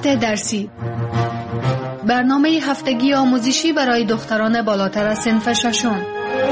درسی، برنامه هفتگی آموزشی برای دختران بالاتر از صنف ششم.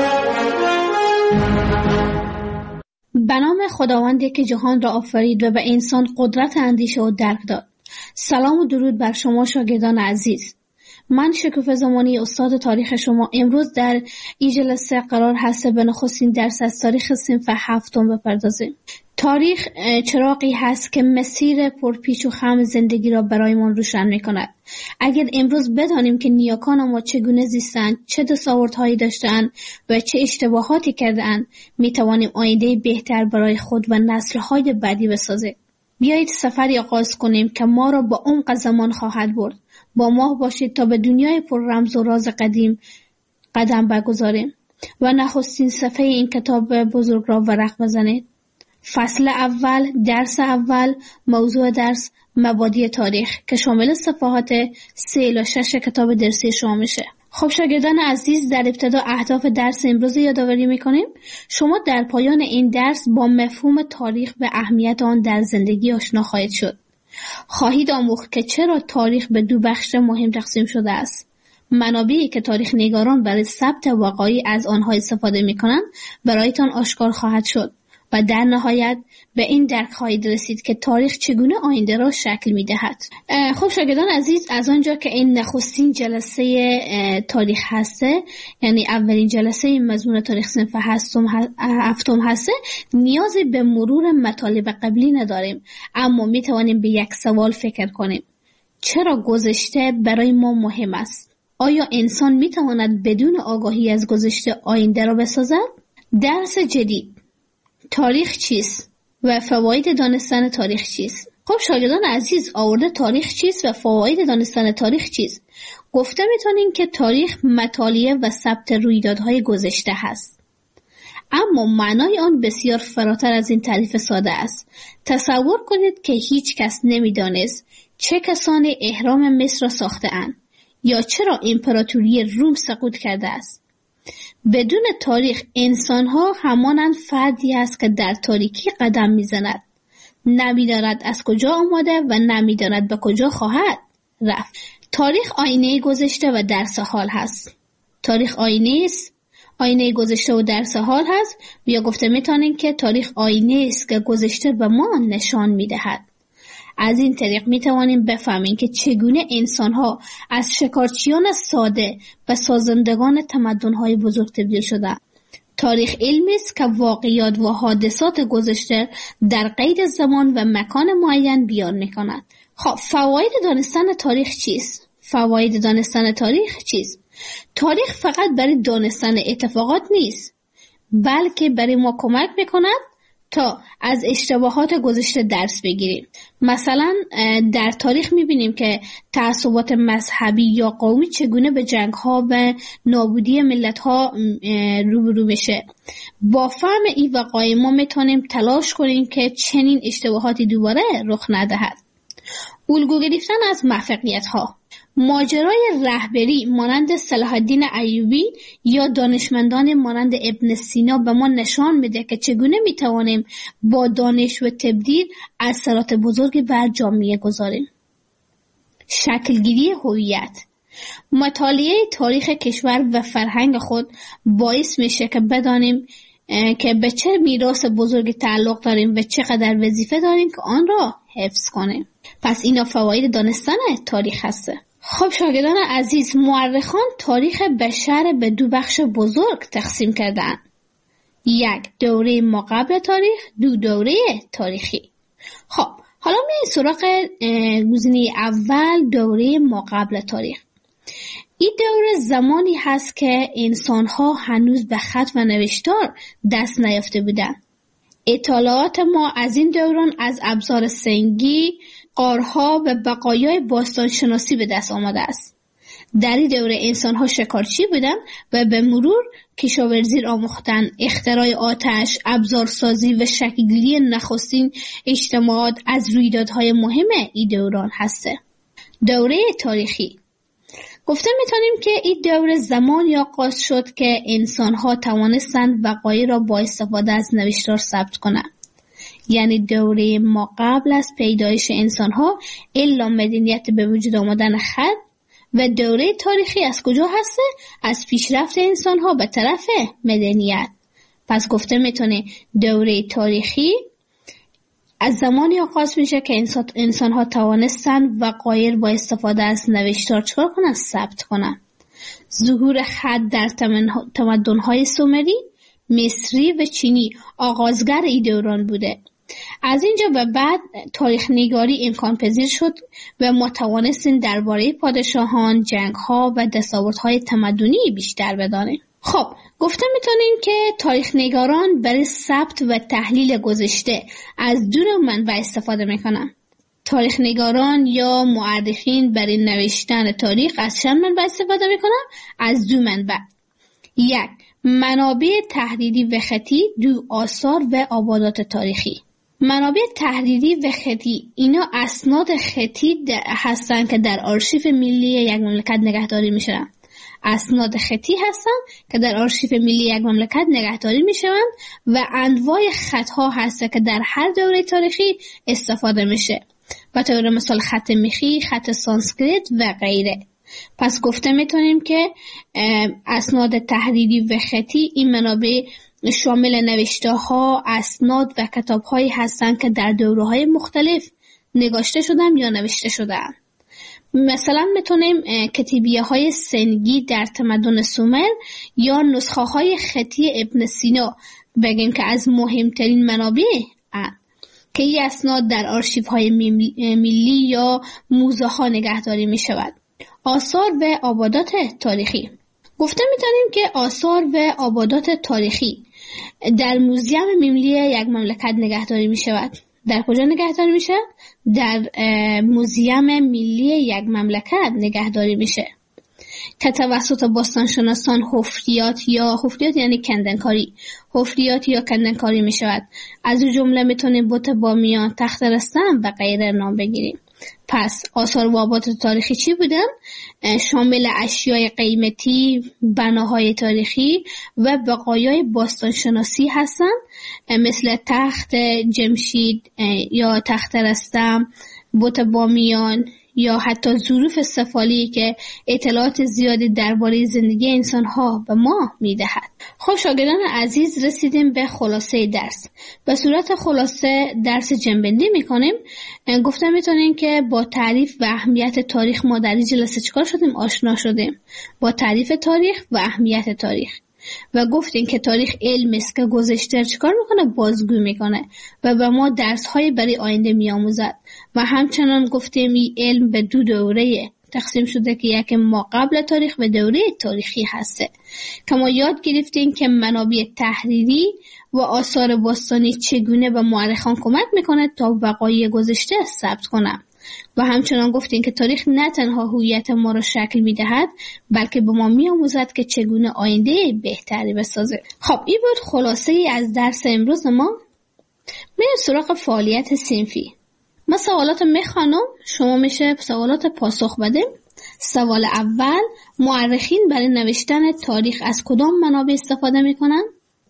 به نام خداوندی که جهان را آفرید و به انسان قدرت اندیشه و درک داد. سلام و درود بر شما شاگردان عزیز. من شکوفه زمانی استاد تاریخ شما امروز در این جلسه قرار هست به نخستین درس از تاریخ صنف هفتم بپردازیم. تاریخ چراغی هست که مسیر پرپیچ و خم زندگی را برایمان روشن می‌کند. اگر امروز بدانیم که نیاکان ما چگونه زیستند، چه دستاوردهایی داشتند و چه اشتباهاتی کردند، می‌توانیم آینده بهتر برای خود و نسل‌های بعدی بسازیم. بیایید سفری آغاز کنیم که ما را با عمق زمان خواهد برد. با ما باشید تا به دنیای پر رمز و راز قدیم قدم بگذاریم و نخستین صفحه این کتاب بزرگ را ورق بزنید. فصل اول، درس اول، موضوع درس مبادی تاریخ که شامل صفحات 3 الی 6 کتاب درسی شما میشه. خب شاگردان عزیز، در ابتدا اهداف درس امروز یادآوری میکنیم. شما در پایان این درس با مفهوم تاریخ و اهمیت آن در زندگی آشنا خواهید شد. خواهید آموخت که چرا تاریخ به 2 بخش مهم تقسیم شده است. منابعی که تاریخ نگاران برای ثبت وقایع از آنها استفاده میکنند برایتان آشکار خواهد شد و در نهایت به این درک خواهید رسید که تاریخ چگونه آینده را شکل می‌دهد. خب شاگردان عزیز، از آنجا که این نخستین جلسه تاریخ هسته، یعنی اولین جلسه این مضمون تاریخ صنف هفتم هسته، نیازی به مرور مطالب قبلی نداریم، اما می‌توانیم به یک سوال فکر کنیم: چرا گذشته برای ما مهم است؟ آیا انسان می‌تواند بدون آگاهی از گذشته آینده را بسازد؟ درس جدید: تاریخ چیست و فواید دانستن تاریخ چیست؟ خب شاگردان عزیز، آورده تاریخ چیست و فواید دانستن تاریخ چیست؟ گفته میتونیم که تاریخ مطالعه و ثبت رویدادهای گذشته هست، اما معنای آن بسیار فراتر از این تعریف ساده است. تصور کنید که هیچ کس نمیدانست چه کسانی اهرام مصر را ساخته اند یا چرا امپراتوری روم سقوط کرده است. بدون تاریخ انسان‌ها همانند فردی است که در تاریکی قدم می‌زند، نمی‌داند از کجا آمده و نمی‌داند به کجا خواهد رفت. تاریخ آینه گذشته و درس حال هست. تاریخ آینه گذشته و درس حال هست، یا گفته می‌تونیم که تاریخ آینه است که گذشته به ما نشان می‌دهد. از این طریق می توانیم بفهمیم که چگونه انسان‌ها از شکارچیان ساده و سازندگان تمدن‌های بزرگ تبدیل شدند. تاریخ علمی است که واقعیات و حادثات گذشته در قید زمان و مکان معین بیان می‌کند. خب فواید دانستن تاریخ چیست؟ فواید دانستن تاریخ چیست؟ تاریخ فقط برای دانستن اتفاقات نیست، بلکه برای ما کمک می‌کند تا از اشتباهات گذشته درس بگیریم. مثلا در تاریخ میبینیم که تعصبات مذهبی یا قومی چگونه به جنگ‌ها و نابودی ملت‌ها روبرو میشه. با فهم این وقایع ما میتونیم تلاش کنیم که چنین اشتباهاتی دوباره رخ ندهد. الگو گرفتن از موفقیت‌ها: ماجرای رهبری مانند صلاح الدین ایوبی یا دانشمندان مانند ابن سینا به ما نشان میده که چگونه میتوانیم با دانش و تبدیل اثرات بزرگی بر جامعه گذاریم. شکلگیری هویت: مطالعه تاریخ کشور و فرهنگ خود باعث میشه که بدانیم که به چه میراث بزرگی تعلق داریم و چقدر وظیفه داریم که آن را حفظ کنیم. پس اینا فواید دانستن تاریخ هسته. خب شاگردان عزیز، مورخان تاریخ بشر به 2 بخش بزرگ تقسیم کردند: 1 دوره ماقبل تاریخ، 2 دوره تاریخی. خب حالا میایم سراغ گزینه اول، دوره ماقبل تاریخ. این دوره زمانی هست که انسان‌ها هنوز به خط و نوشتار دست نیافته بودند. اطلاعات ما از این دوران از ابزار سنگی، غارها و بقایای باستانشناسی به دست آمده است. در این دوره انسان‌ها شکارچی بودند و به مرور کشاورزی را آموختند. اختراع آتش، ابزارسازی و شکل‌گیری نخستین اجتماعات از رویدادهای مهم این دوران هسته. دوره تاریخی: گفته میتونیم که این دوره زمانی آغاز شد که انسان‌ها توانستند وقایع را با استفاده از نوشتار ثبت کنند. یعنی دوره ما قبل از پیدایش انسان ها الا مدنیت به وجود آمدن خط و دوره تاریخی از کجا هسته؟ از پیشرفت انسان ها به طرف مدنیت. پس گفته میتونه دوره تاریخی از زمانی آغاز میشه که انسان ها توانستن وقایع با استفاده از نوشتار چکار کنن؟ ثبت کنن. ظهور خط در تمدن های سومری، مصری و چینی آغازگر این دوران بوده. از اینجا به بعد تاریخ نگاری امکان پذیر شد و ما توانستیم درباره پادشاهان، جنگ‌ها و دستاوردهای تمدنی بیشتر بدانیم. خب گفته میتونیم که تاریخ نگاران برای ثبت و تحلیل گذشته از دو منبع استفاده میکنن. تاریخ نگاران یا مورخین برای نوشتن تاریخ از چند منبع استفاده میکنن؟ از دو منبع. یک، منابع تحریری و خطی، دو، آثار و آبادات تاریخی. منابع تحریری و خطی اینا اسناد خطی هستن که در آرشیو ملی یک مملکت نگهداری میشن. اسناد خطی هستن که در آرشیو ملی یک مملکت نگهداری میشن و انواع خطها هست که در هر دوره تاریخی استفاده میشه. به طور مثال خط میخی، خط سانسکریت و غیره. پس گفته میتونیم که اسناد تحریری و خطی این منابع شامل نوشته ها، اسناد و کتاب هایی هستند که در دوره های مختلف نگاشته شدن یا نوشته شدن. مثلا میتونیم کتیبیه های سنگی در تمدن سومر یا نسخه های خطی ابن سینا بگیم که از مهمترین منابع که این اسناد در آرشیو های ملی یا موزه ها نگهداری می شود. آثار و آبادات تاریخی. گفته میتونیم که آثار و آبادات تاریخی در موزیم ملی یک مملکت نگهداری می شود. در کجا نگهداری میشه؟ در موزیم ملی یک مملکت نگهداری میشه که توسط باستانشناسان حفریات یعنی کندنکاری، حفریات یا کندنکاری می شود. از اون جمله میتونیم بت بامیان، تخت رستم و غیره نام بگیریم. پس آثار و آبادات تاریخی چی بودن؟ شامل اشیای قیمتی، بناهای تاریخی و بقایای باستانشناسی هستند، مثل تخت جمشید یا تخت رستم، بت بامیان یا حتی ظروف سفالی که اطلاعات زیادی درباره زندگی انسان‌ها به ما می‌دهد. خب شاگردان عزیز، رسیدیم به خلاصه درس. به صورت خلاصه درس جنبندی می‌کنیم. گفتم می‌تونیم که با تعریف و اهمیت تاریخ ما در این جلسه چیکار شدیم؟ آشنا شدیم با تعریف تاریخ و اهمیت تاریخ. و گفتیم که تاریخ علم است که گذشته چیکار میکنه؟ بازگو میکنه و به ما درس‌های برای آینده میآموزد. و همچنان گفتیم این علم به دو دوره تقسیم شده که یک ما قبل تاریخ و دوره تاریخی هسته که ما یاد گرفتیم که منابع تحریری و آثار باستانی چگونه به مورخان کمک میکنه تا وقایع گذشته ثبت کنند. و همچنان گفتیم که تاریخ نه تنها هویت ما را شکل میدهد بلکه به ما میآموزد که چگونه آینده بهتری بسازه. خب این بود خلاصه ای از درس امروز ما. میریم سراغ فعالیت صنفی. ما سوالات میخوانم، شما میشه سوالات پاسخ بدیم. سوال اول، مورخین برای نوشتن تاریخ از کدام منابع استفاده میکنن؟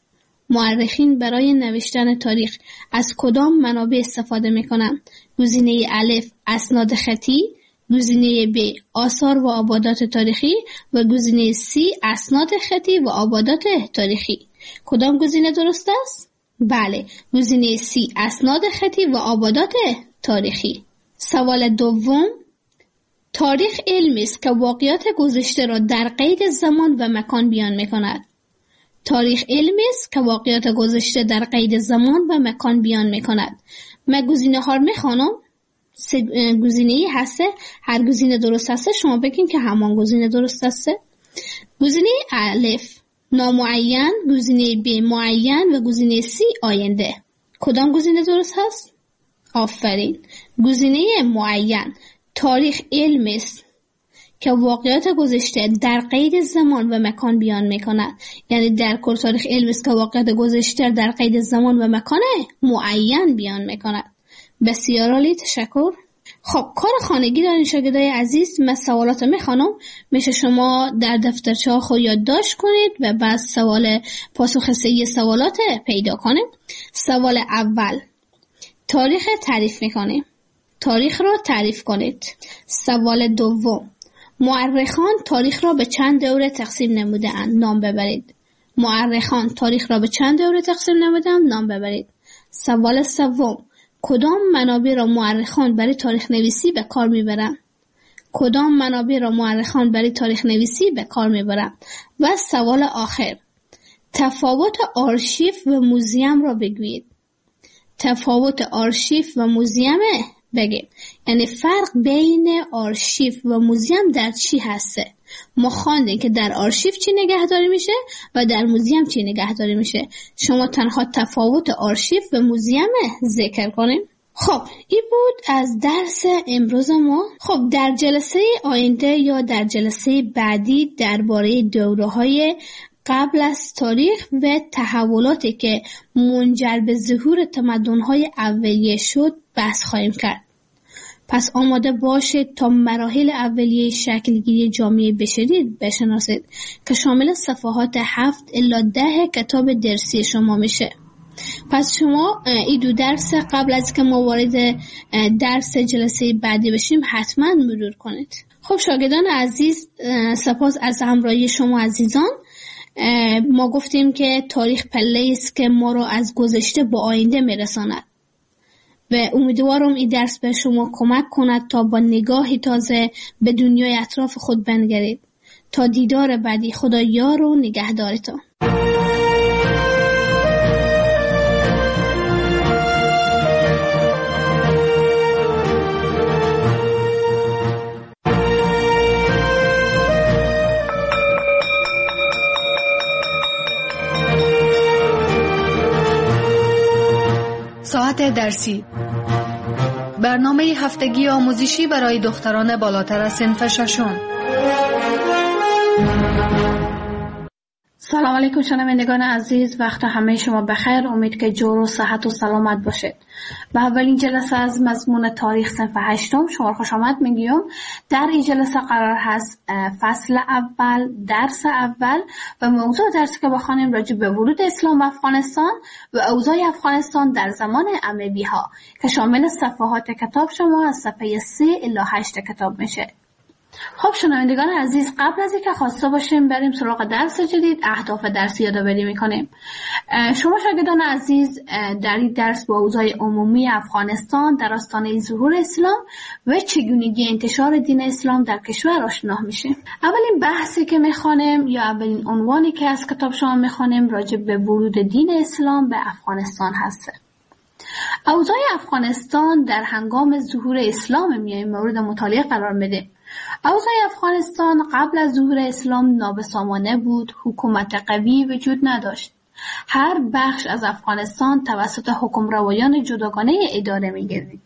مورخین برای نوشتن تاریخ از کدام منابع استفاده میکنن؟ گزینه الف اسناد خطی، گزینه ب آثار و آبادات تاریخی و گزینه سی اسناد خطی و آبادات تاریخی. کدام گزینه درست است؟ بله، گزینه سی اسناد خطی و آبادات تاریخی. سوال دوم، تاریخ علمی است که واقعیات گذشته را در قید زمان و مکان بیان میکند. تاریخ علمی است که واقعیات گذشته در قید زمان و مکان بیان میکند. من گزینه ها رو میخوانم. سه گزینه‌ای هسته، هر گزینه درست هسته شما بگین که همان گزینه درست هسته. گزینه الف نامعین، گزینه ب معین و گزینه سی آینده. کدام گزینه درست هست؟ آفرین، گزینه معین. تاریخ علمی است که واقعیات گذشته در قید زمان و مکان بیان میکند. یعنی در کل تاریخ علمی است که واقعیات گذشته در قید زمان و مکان معین بیان میکند. بسیار عالی، تشکر. خب کار خانگی دارین شاگردای عزیز. من سوالات میخوانم، میشه شما در دفترچه ها خود یادداشت کنید و بعد سوال پاسخ صحیح سوالات پیدا کنید. سوال اول، تاریخ تعریف میکنیم. تاریخ را تعریف کنید. سوال دوم، مورخان تاریخ را به چند دوره تقسیم نموده‌اند؟ نام ببرید. مورخان تاریخ را به چند دوره تقسیم نموده‌اند؟ نام ببرید. سوال سوم، کدام منابع را مورخان برای تاریخ نویسی به کار میبرند؟ کدام منابع را مورخان برای تاریخ نویسی به کار میبرند؟ و سوال آخر، تفاوت آرشیو و موزیم را بگویید. تفاوت آرشیو و موزیم بگید. یعنی فرق بین آرشیو و موزیم در چی هسته؟ ما خواندیم که در آرشیو چی نگهداری میشه و در موزیم چی نگهداری میشه. شما تنها تفاوت آرشیو و موزیم ذکر کنیم. خب این بود از درس امروز ما. خب در جلسه آینده یا در جلسه بعدی درباره دوره‌های قبل از تاریخ و تحولاتی که منجر به ظهور تمدن‌های اولیه شد بحث خواهیم کرد. پس آماده باشید تا مراحل اولیه شکلگیری جامعه بشری بشناسید که شامل صفحات 7 الی 10 کتاب درسی شما میشه. پس شما این دو درس قبل از که ما وارد درس جلسه بعدی بشیم حتما مرور کنید. خب شاگردان عزیز، سپاس از همراهی شما عزیزان. ما گفتیم که تاریخ پله است که ما رو از گذشته به آینده میرساند و امیدوارم این درس به شما کمک کند تا با نگاهی تازه به دنیای اطراف خود بنگرید. تا دیدار بعدی، خدا یار و نگهدارتان. ساعت درسی، برنامه هفتگی آموزشی برای دختران بالاتر از صنف ششم. سلام علیکم شنوندگان عزیز، وقت همه شما بخیر. امید که جور و صحت و سلامت باشید. به اولین جلسه از مضمون تاریخ صنف هشتم شما خوش آمد میگیم. در این جلسه قرار هست فصل اول، درس اول و موضوع درسی که بخوانیم راجع به ورود اسلام به افغانستان و اوضاع افغانستان در زمان اموی ها که شامل صفحات کتاب شما از صفحه 3 الی 8 کتاب میشه. خب شنوندگان عزیز، قبل از اینکه خواسته باشیم بریم سراغ درس جدید، اهداف درسی یادآوری میکنیم. شما شاگردان عزیز در این درس با اوضاع عمومی افغانستان در آستانه ظهور اسلام و چگونگی انتشار دین اسلام در کشور آشنا میشیم. اولین بحثی که میخوانیم یا اولین عنوانی که از کتاب شما میخوانیم راجع به ورود دین اسلام به افغانستان هست. اوضاع افغانستان در هنگام ظهور اسلام میایم مورد مطالعه قرار میدیم. اوضاع افغانستان قبل از ظهور اسلام نابسامانه بود، حکومت قوی وجود نداشت. هر بخش از افغانستان توسط حکمروایان جداگانه اداره می‌گردید.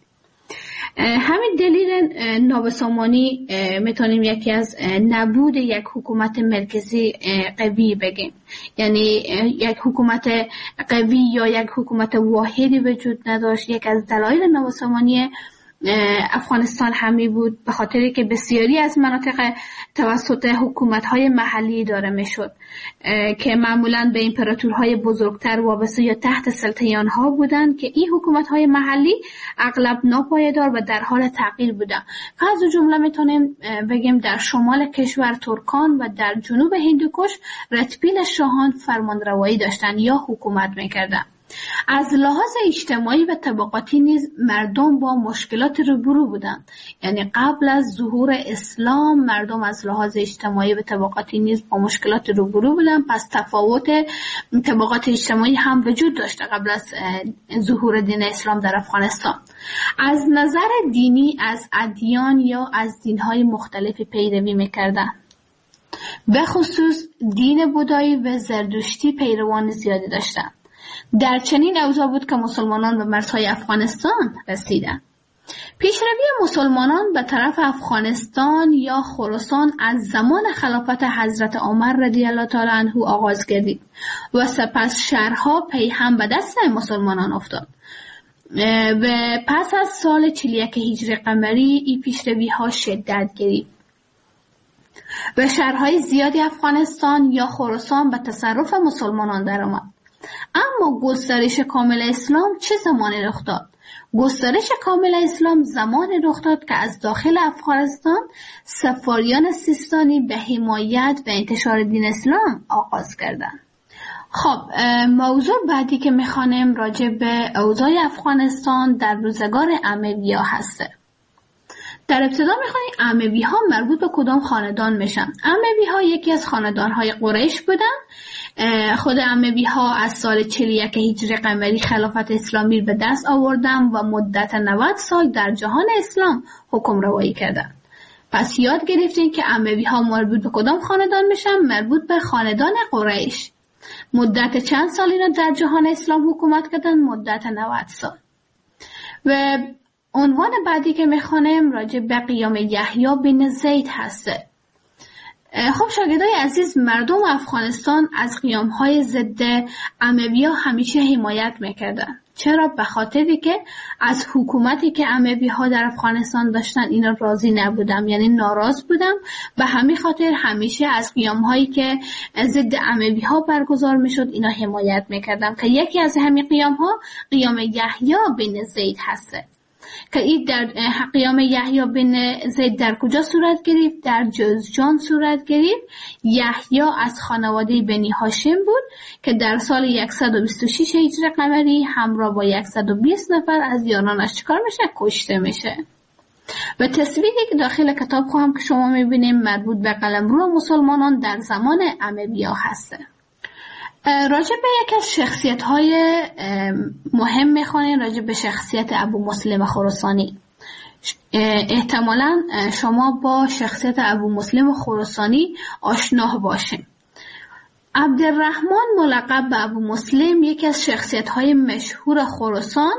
همین دلیل نابسامانی میتونیم یکی از نبود یک حکومت مرکزی قوی بگیم. یعنی یک حکومت قوی یا یک حکومت واحدی وجود نداشت. یک از دلایل نابسامانی افغانستان همی بود به خاطری که بسیاری از مناطق توسط حکومت‌های محلی اداره می‌شد که معمولاً به امپراتورهای بزرگتر وابسته یا تحت سلطه آنها بودند که این حکومت‌های محلی اغلب ناپایدار و در حال تغییر بودند. از جمله میتونیم بگیم در شمال کشور ترکان و در جنوب هندوکش رتبیل شاهان فرمانروایی داشتند یا حکومت می‌کردند. از لحاظ اجتماعی و طبقاتی نیز مردم با مشکلات روبرو بودند. یعنی قبل از ظهور اسلام مردم از لحاظ اجتماعی و طبقاتی نیز با مشکلات روبرو بودند. پس تفاوت طبقات اجتماعی هم وجود داشته قبل از ظهور دین اسلام در افغانستان. از نظر دینی از ادیان یا از دین‌های مختلفی پیروی می‌کردند. به خصوص دین بودایی و زرتشتی پیروان زیادی داشتند. در چنین اوضاع بود که مسلمانان به مرزهای افغانستان رسیدند. پیشروی مسلمانان به طرف افغانستان یا خراسان از زمان خلافت حضرت عمر رضی الله تعالی عنه آغاز گردید و سپس شهرها پی هم به دست مسلمانان افتاد. و پس از سال 41 هجری قمری این پیشروی ها شدت گرفت و شهرهای زیادی افغانستان یا خراسان به تصرف مسلمانان درآمد. اما گسترش کامل اسلام چه زمانی رخ داد؟ گسترش کامل اسلام زمانی رخ داد که از داخل افغانستان سفاریان سیستانی به حمایت و انتشار دین اسلام آغاز کردند. خب موضوع بعدی که میخوانیم راجع به اوضاع افغانستان در روزگار اموی‌ها هسته. در ابتدا میخوانیم اموی‌ها مربوط به کدام خاندان میشن؟ اموی‌ها یکی از خاندان‌های قریش بودن. خود اموی‌ها از سال 41 هجری قمری خلافت اسلامی به دست آوردن و مدت 90 سال در جهان اسلام حکم روایی کردند. پس یاد گرفتین که اموی‌ها مربوط به کدام خاندان میشن؟ مربوط به خاندان قریش. مدت چند سال اینا در جهان اسلام حکومت کردن؟ مدت 90 سال. و عنوان بعدی که میخوانیم راجع به قیام یحیی بن زید هسته. خب شاگردای عزیز، مردم افغانستان از قیام‌های ضد اموی‌ها همیشه حمایت میکردن. چرا؟ به خاطری که از حکومتی که اموی‌ها در افغانستان داشتن اینا راضی نبودن، یعنی ناراض بودن. به همین خاطر همیشه از قیام‌هایی که ضد اموی‌ها برگزار میشد اینا حمایت میکردن که یکی از همین قیام‌ها قیام یحیی بن زید هسته. که این در قیام یحیی بن زید در کجا صورت گرفت؟ در جوزجان صورت گرفت. یحیی از خانواده بنی هاشم بود که در سال 126 هجری قمری همراه با 120 نفر از یارانش چیکار میشه؟ کشته میشه. و تصویری که داخل کتاب خواهم که شما میبینیم مربوط به قلمرو مسلمانان در زمان اموی‌ها هسته. راجع به یک از شخصیت‌های مهم می‌خوانیم، راجع به شخصیت ابو مسلم خراسانی. احتمالاً شما با شخصیت ابو مسلم خراسانی آشنا باشین. عبدالرحمن ملقب به ابو مسلم یکی از شخصیت‌های مشهور خراسان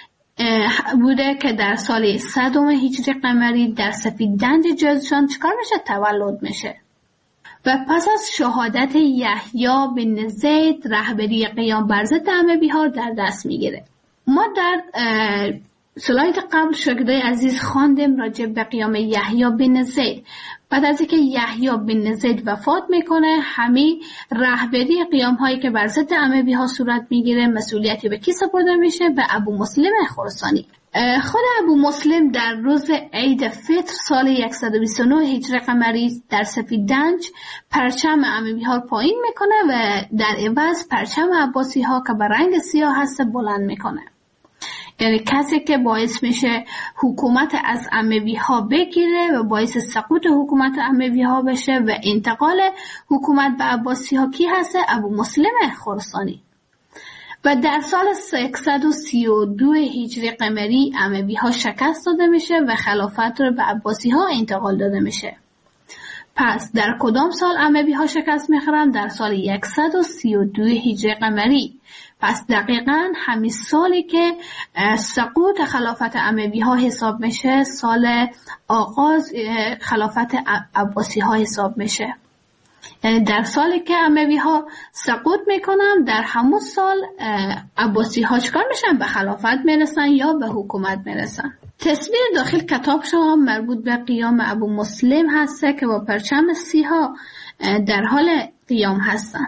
بوده که در سال 100 هجری قمری در سفیددنج جوزجان چیکار میشه؟ تولد میشه. و پس از شهادت یحیی بن زید رهبری قیام بر ضد اموی‌ها در دست میگیره. ما در سلاید قبل شاگردای عزیز خواندیم راجع به قیام یحیی بن زید. بعد از اینکه یحیی بن زید وفات میکنه، همین رهبری قیام هایی که بر ضد اموی‌ها صورت میگیره مسئولیتی به کی سپرده میشه؟ به ابو مسلم خراسانی. خود ابو مسلم در روز عید فطر سال 129 هجری قمری در سفیددنج پرچم اموی‌ها پایین میکنه و در عوض پرچم عباسی ها که به رنگ سیاه هست بلند میکنه. یعنی کسی که باعث میشه حکومت از اموی‌ها بگیره و باعث سقوط حکومت اموی‌ها بشه و انتقال حکومت به عباسی ها کی هست؟ ابو مسلم خراسانی. و در سال 132 هجری قمری اموی‌ها شکست داده میشه و خلافت رو به عباسی ها انتقال داده میشه. پس در کدام سال اموی‌ها شکست میخورن؟ در سال 132 هجری قمری. پس دقیقاً همین سالی که سقوط خلافت اموی‌ها حساب میشه، سال آغاز خلافت عباسی ها حساب میشه. یعنی در سالی که اموی‌ها سقوط میکنن در همون سال عباسی ها چکار میشن؟ به خلافت میرسن یا به حکومت میرسن. تصویر داخل کتاب شما مربوط به قیام ابو مسلم هسته که با پرچم سیاه در حال قیام هستن.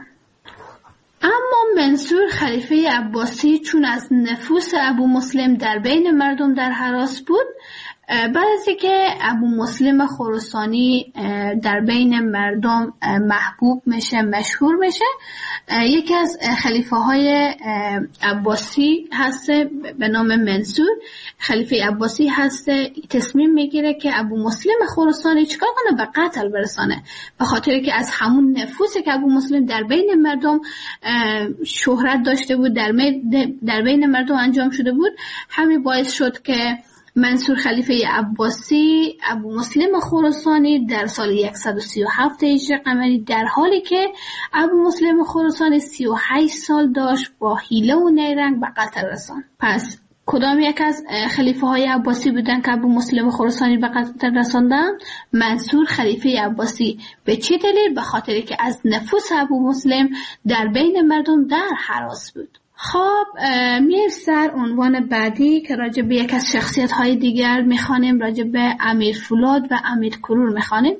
اما منصور خلیفه عباسی چون از نفوس ابو مسلم در بین مردم در هراس بود، بعد از اینکه ابو مسلم خراسانی در بین مردم محبوب میشه، مشهور میشه، یکی از خلیفه های عباسی هسته به نام منصور خلیفه عباسی هسته، تصمیم میگیره که ابو مسلم خراسانی چیکار کنه؟ به قتل برسانه. به خاطر که از همون نفوسی که ابو مسلم در بین مردم شهرت داشته بود، در بین مردم انجام شده بود، همین باعث شد که منصور خلیفه عباسی ابو مسلم خراسانی در سال 137 هجری قمری در حالی که ابو مسلم خراسانی 38 سال داشت با حیله و نیرنگ به قتل رساند. پس کدام یک از خلیفه های عباسی بودن که ابو مسلم خراسانی به قتل رساندن؟ منصور خلیفه عباسی. به چه دلیل؟ به خاطری که از نفوس ابو مسلم در بین مردم در هراس بود. خب میریم سر عنوان بعدی که راجع به یک از شخصیت های دیگر میخوانیم، راجع به امیر فولاد و امیر کرور میخوانیم.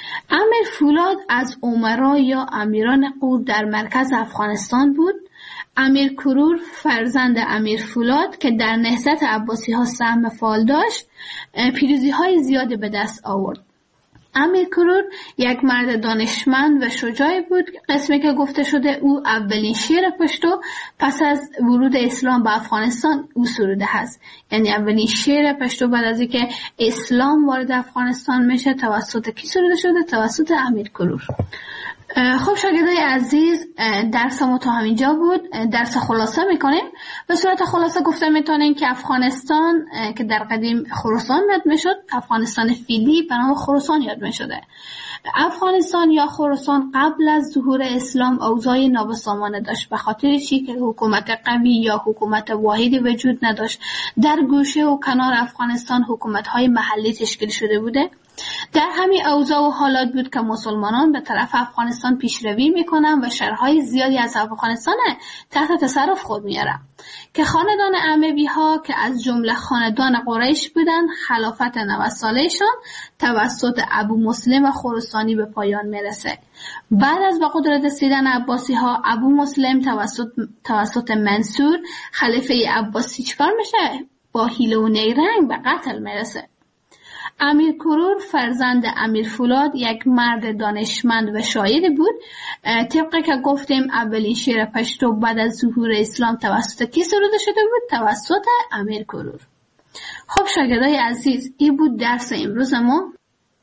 امیر فولاد از امرا یا امیران قور در مرکز افغانستان بود. امیر کرور فرزند امیر فولاد که در نهضت عباسی ها سهم فعال داشت پیروزی های زیادی به دست آورد. امیر کرور یک مرد دانشمند و شجاعی بود. قسمی که گفته شده او اولین شعر پشتو پس از ورود اسلام به افغانستان او سروده هست. یعنی اولین شعر پشتو بعد از اینکه اسلام وارد افغانستان میشه توسط کی سروده شده؟ توسط امیر کرور. خب شاگردای عزیز، درس ما تا همینجا بود. درس خلاصه میکنیم. به صورت خلاصه گفته میتونیم که افغانستان که در قدیم خراسان یاد میشد، افغانستان فعلی به نام خراسان یاد میشده. افغانستان یا خراسان قبل از ظهور اسلام اوضاع نابسامانه داشت، به خاطر چی که حکومت قوی یا حکومت واحدی وجود نداشت. در گوشه و کنار افغانستان حکومت‌های محلی تشکیل شده بوده. در همین اوضاع و حالات بود که مسلمانان به طرف افغانستان پیشروی میکنن و شهرهای زیادی از افغانستان تحت تصرف خود میارن که خاندان اموی ها که از جمله خاندان قریش بودن خلافت 90 سالهشان توسط ابو مسلم خراسانی به پایان میرسه. بعد از به قدرت رسیدن عباسی ها ابو مسلم توسط منصور خلیفه عباسی چکار میشه؟ با حیله و نیرنگ به قتل میرسه. امیر کرور فرزند امیر فولاد یک مرد دانشمند و شاعری بود. طبق که گفتیم اولین شعر پشتو بعد از ظهور اسلام توسط کی سروده شده بود؟ توسط امیر کرور. خب شاگردای عزیز، این بود درس امروز ما.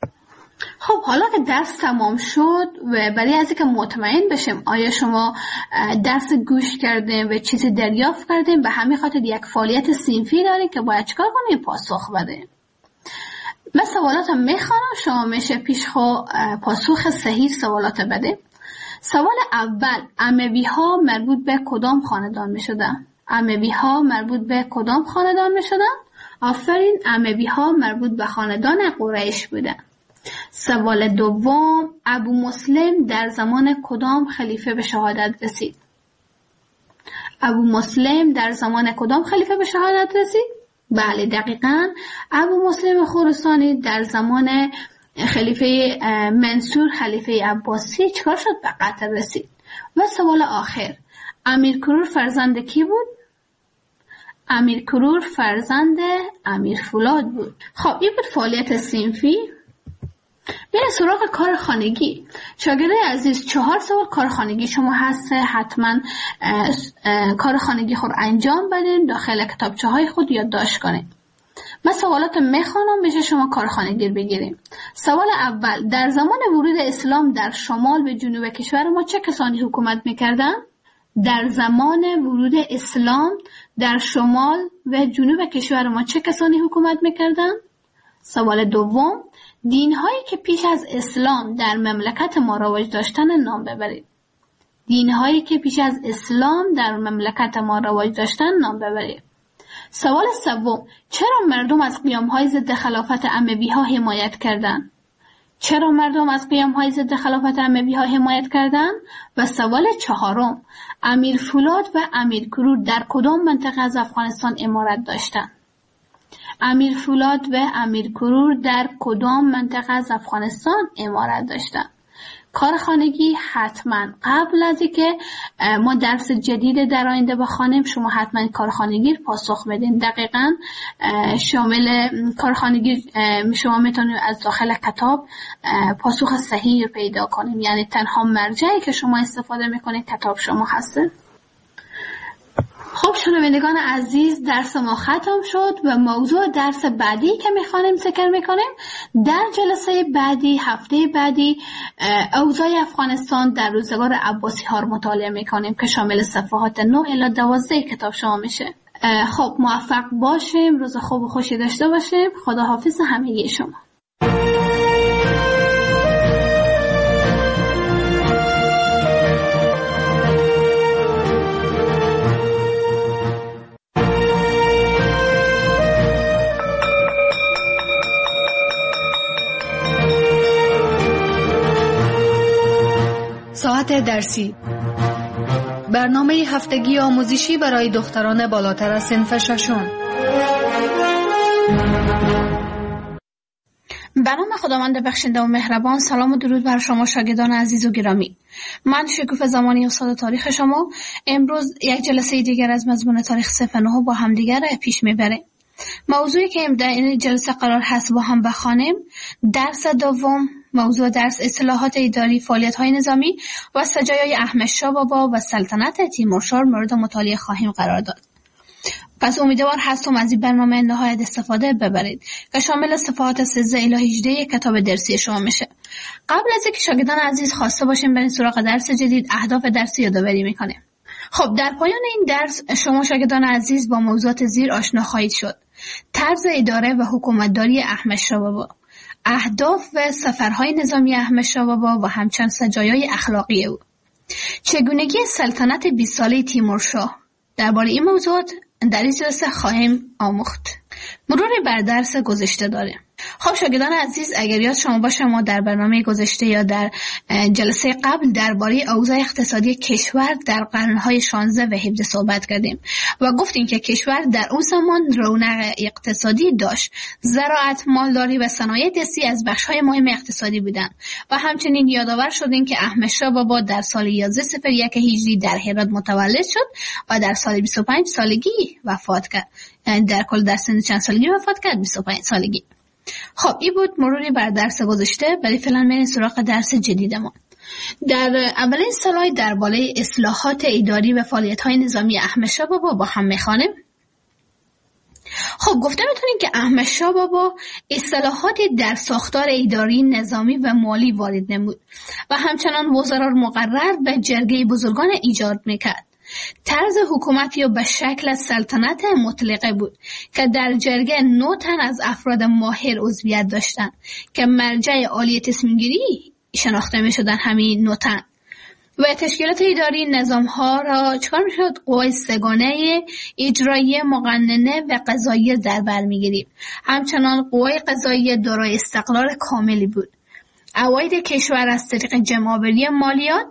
خب حالا که درس تمام شد و برای از اینکه مطمئن بشیم آیا شما درس گوش کردین و چیزی دریافت کردین، به همین خاطر یک فعالیت صنفی داریم که باید چیکار کنیم؟ پاسخ بدیم. من سوالاتم میخوانم، شما میشه پیشخو پاسخ صحیح سوالات بده. سوال اول، اموی ها مربوط به کدام خاندان میشدن؟ اموی ها مربوط به کدام خاندان میشدن؟ آفرین، اموی ها مربوط به خاندان قریش بودن. سوال دوم، ابو مسلم در زمان کدام خلیفه به شهادت رسید؟ ابو مسلم در زمان کدام خلیفه به شهادت رسید؟ بله دقیقاً، ابو مسلم خراسانی در زمان خلیفه منصور خلیفه عباسی چکار شد؟ به قتل رسید. و سوال آخر، امیر کرور فرزند کی بود؟ امیر کرور فرزند امیر فولاد بود. خب این بود فعالیت صنفی. بریم سراغ کار خانگی. شاگردای عزیز، 4 سوال کار خانگی شما هست، حتما کار خانگی خود انجام بدین، داخل کتابچه های خود یادداشت کنین. من سوالات میخوانم، میشه شما کار خانگی بگیریم. سوال اول، در زمان ورود اسلام در شمال و جنوب کشور ما چه کسانی حکومت میکردن؟ در زمان ورود اسلام در شمال و جنوب کشور ما چه کسانی حکومت میکردن؟ سوال دوم، دین‌هایی که پیش از اسلام در مملکت ما رواج داشتن نام ببرید. دین‌هایی که پیش از اسلام در مملکت ما رواج داشتن نام ببرید. سوال سوم، چرا مردم از قیام‌های ضد خلافت اموی‌ها حمایت کردند؟ چرا مردم از قیام‌های ضد خلافت اموی‌ها حمایت کردند؟ و سوال چهارم، امیر فولاد و امیر کرور در کدام منطقه از افغانستان امارت داشتند؟ امیر فولاد و امیر کرور در کدام منطقه از افغانستان امارت داشتند؟ کار خانگی حتما قبل از اینکه ما درس جدید در آینده بخوانیم شما حتما کار خانگی پاسخ بدین. دقیقاً شامل کار خانگی شما میتونید از داخل کتاب پاسخ صحیح پیدا کنیم، یعنی تنها مرجعی که شما استفاده میکنید کتاب شما هسته. خب شنوندگان عزیز، درس ما ختم شد و موضوع درس بعدی که میخوانیم ذکر میکنیم در جلسه بعدی، هفته بعدی، اوضاع افغانستان در روزگار عباسی ها رو مطالعه میکنیم که شامل صفحات 9 الی 12 کتاب شما میشه. خب موفق باشیم، روز خوب و خوشی داشته باشیم. خداحافظ همگی شما. ساعت درسی، برنامه هفتگی آموزشی برای دختران بالاتر از صنف ششم. به نام خداوند بخشنده و مهربان. سلام و درود بر شما شاگردان عزیز و گرامی. من شکوفه زمانی استاد تاریخ شما امروز یک جلسه دیگر از مضمون تاریخ صنف 9 با هم دیگر پیش میبریم. موضوعی که در این جلسه قرار هست با هم بخوانیم درس دوم، موضوع درس اصلاحات اداری، فعالیت‌های نظامی و سجایای احمد شاه بابا و سلطنت تیمورشاه مورد مطالعه خواهیم قرار داد. پس امیدوار هستم از این برنامه نهایت استفاده ببرید که شامل صفحات 13 الی 18 کتاب درسی شما میشه. قبل از اینکه شاگردان عزیز خواسته باشیم بریم سراغ درس جدید، اهداف درسی یادآوری میکنیم. خب در پایان این درس شما شاگردان عزیز با موضوعات زیر آشنا خواهید شد: طرز اداره و حکومتداری احمد شاه بابا، اهداف و سفرهای نظامی احمد شاه بابا و همچنین سجایای اخلاقی او، چگونگی سلطنت 20 ساله تیمورشاه. درباره این موضوعات در این جلسه خواهیم آموخت. مرور بر درس گذشته داریم. خب شاگردان عزیز، اگر یاد شما باشه ما در برنامه گذشته یا در جلسه قبل درباره اوضاع اقتصادی کشور در قرنهای 16 و 17 صحبت کردیم و گفتیم که کشور در اون زمان رونق اقتصادی داشت. زراعت، مالداری و صنایع دستی از بخش‌های مهم اقتصادی بودند و همچنین یادآور شدیم که احمد شاه بابا در سال 1101 هجری در هرات متولد شد و در سال 25 سالگی وفات کرد. در کل در سن چند سالگی وفات کرد؟ 25 سالگی. خب این بود مروری بر درس گذشته. ولی فعلا میریم سراغ درس جدیدمان. در اولین سلاید درباره اصلاحات اداری و فعالیت‌های نظامی احمد شاه بابا با هم می‌خوانیم. خب گفته میتونیم که احمد شاه بابا اصلاحات در ساختار اداری، نظامی و مالی وارد نمود و همچنان وزرا مقرر و جرگه بزرگان ایجاد میکرد. طرز حکومتی به شکل سلطنت مطلقه بود که در جرگه 9 تن از افراد ماهر عضویت داشتند که مرجع عالی تصمیم‌گیری شناخته می‌شدند. همین 9 تن و تشکیلات اداری نظام‌ها را چکار می‌شد؟ قوای سگانه اجرایی، مقننه و قضاییه در بر می‌گرفت. همچنان قوای قضاییه دارای استقلال کاملی بود. عواید کشور از طریق جمع‌آوری مالیات،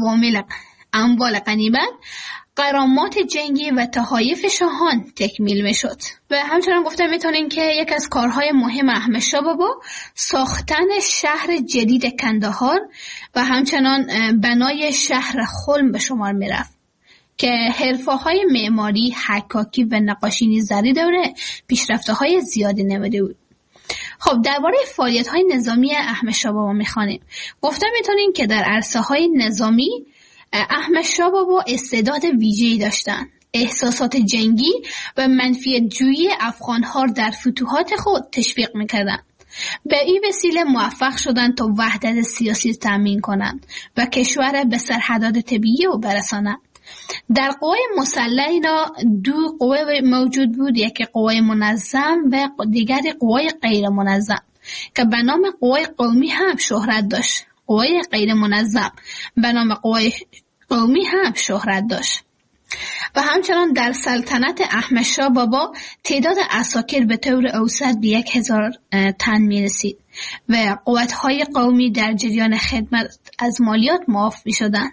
اموال غنیمت، غرامات جنگی و تحایف شاهان تکمیل میشد. و همچنان گفته میتونیم که یک از کارهای مهم احمد شاه بابا ساختن شهر جدید کندهار و همچنان بنای شهر خلم به شمار میرفت که حرفه‌های معماری، حکاکی و نقاشی نیز در دوره پیشرفت‌های زیادی نموده بود. خب درباره فعالیت‌های نظامی احمد شاه بابا میخوانیم. گفته میتونیم که در عرصه‌های نظامی احمد شاه بابا استعداد ویژه‌ای داشتند. احساسات جنگی و منفیت جویی افغان‌ها در فتوحات خود تشویق می‌کردند. به این وسیله موفق شدند تا وحدت سیاسی تامین کنند و کشور به سرحدات طبیعی او برسانند. در قوای مسلح اینا 2 قوه موجود بود، یکی قوای منظم و دیگری قوای غیر منظم که به نام قوای قومی هم شهرت داشت. قوای غیر منظم به نام قوای قومی هم شهرت داشت. و همچنان در سلطنت احمد شاه بابا تعداد عساکر به طور اوسط به 1000 تن می رسید و قوت‌های قومی در جریان خدمت از مالیات معاف می شدند.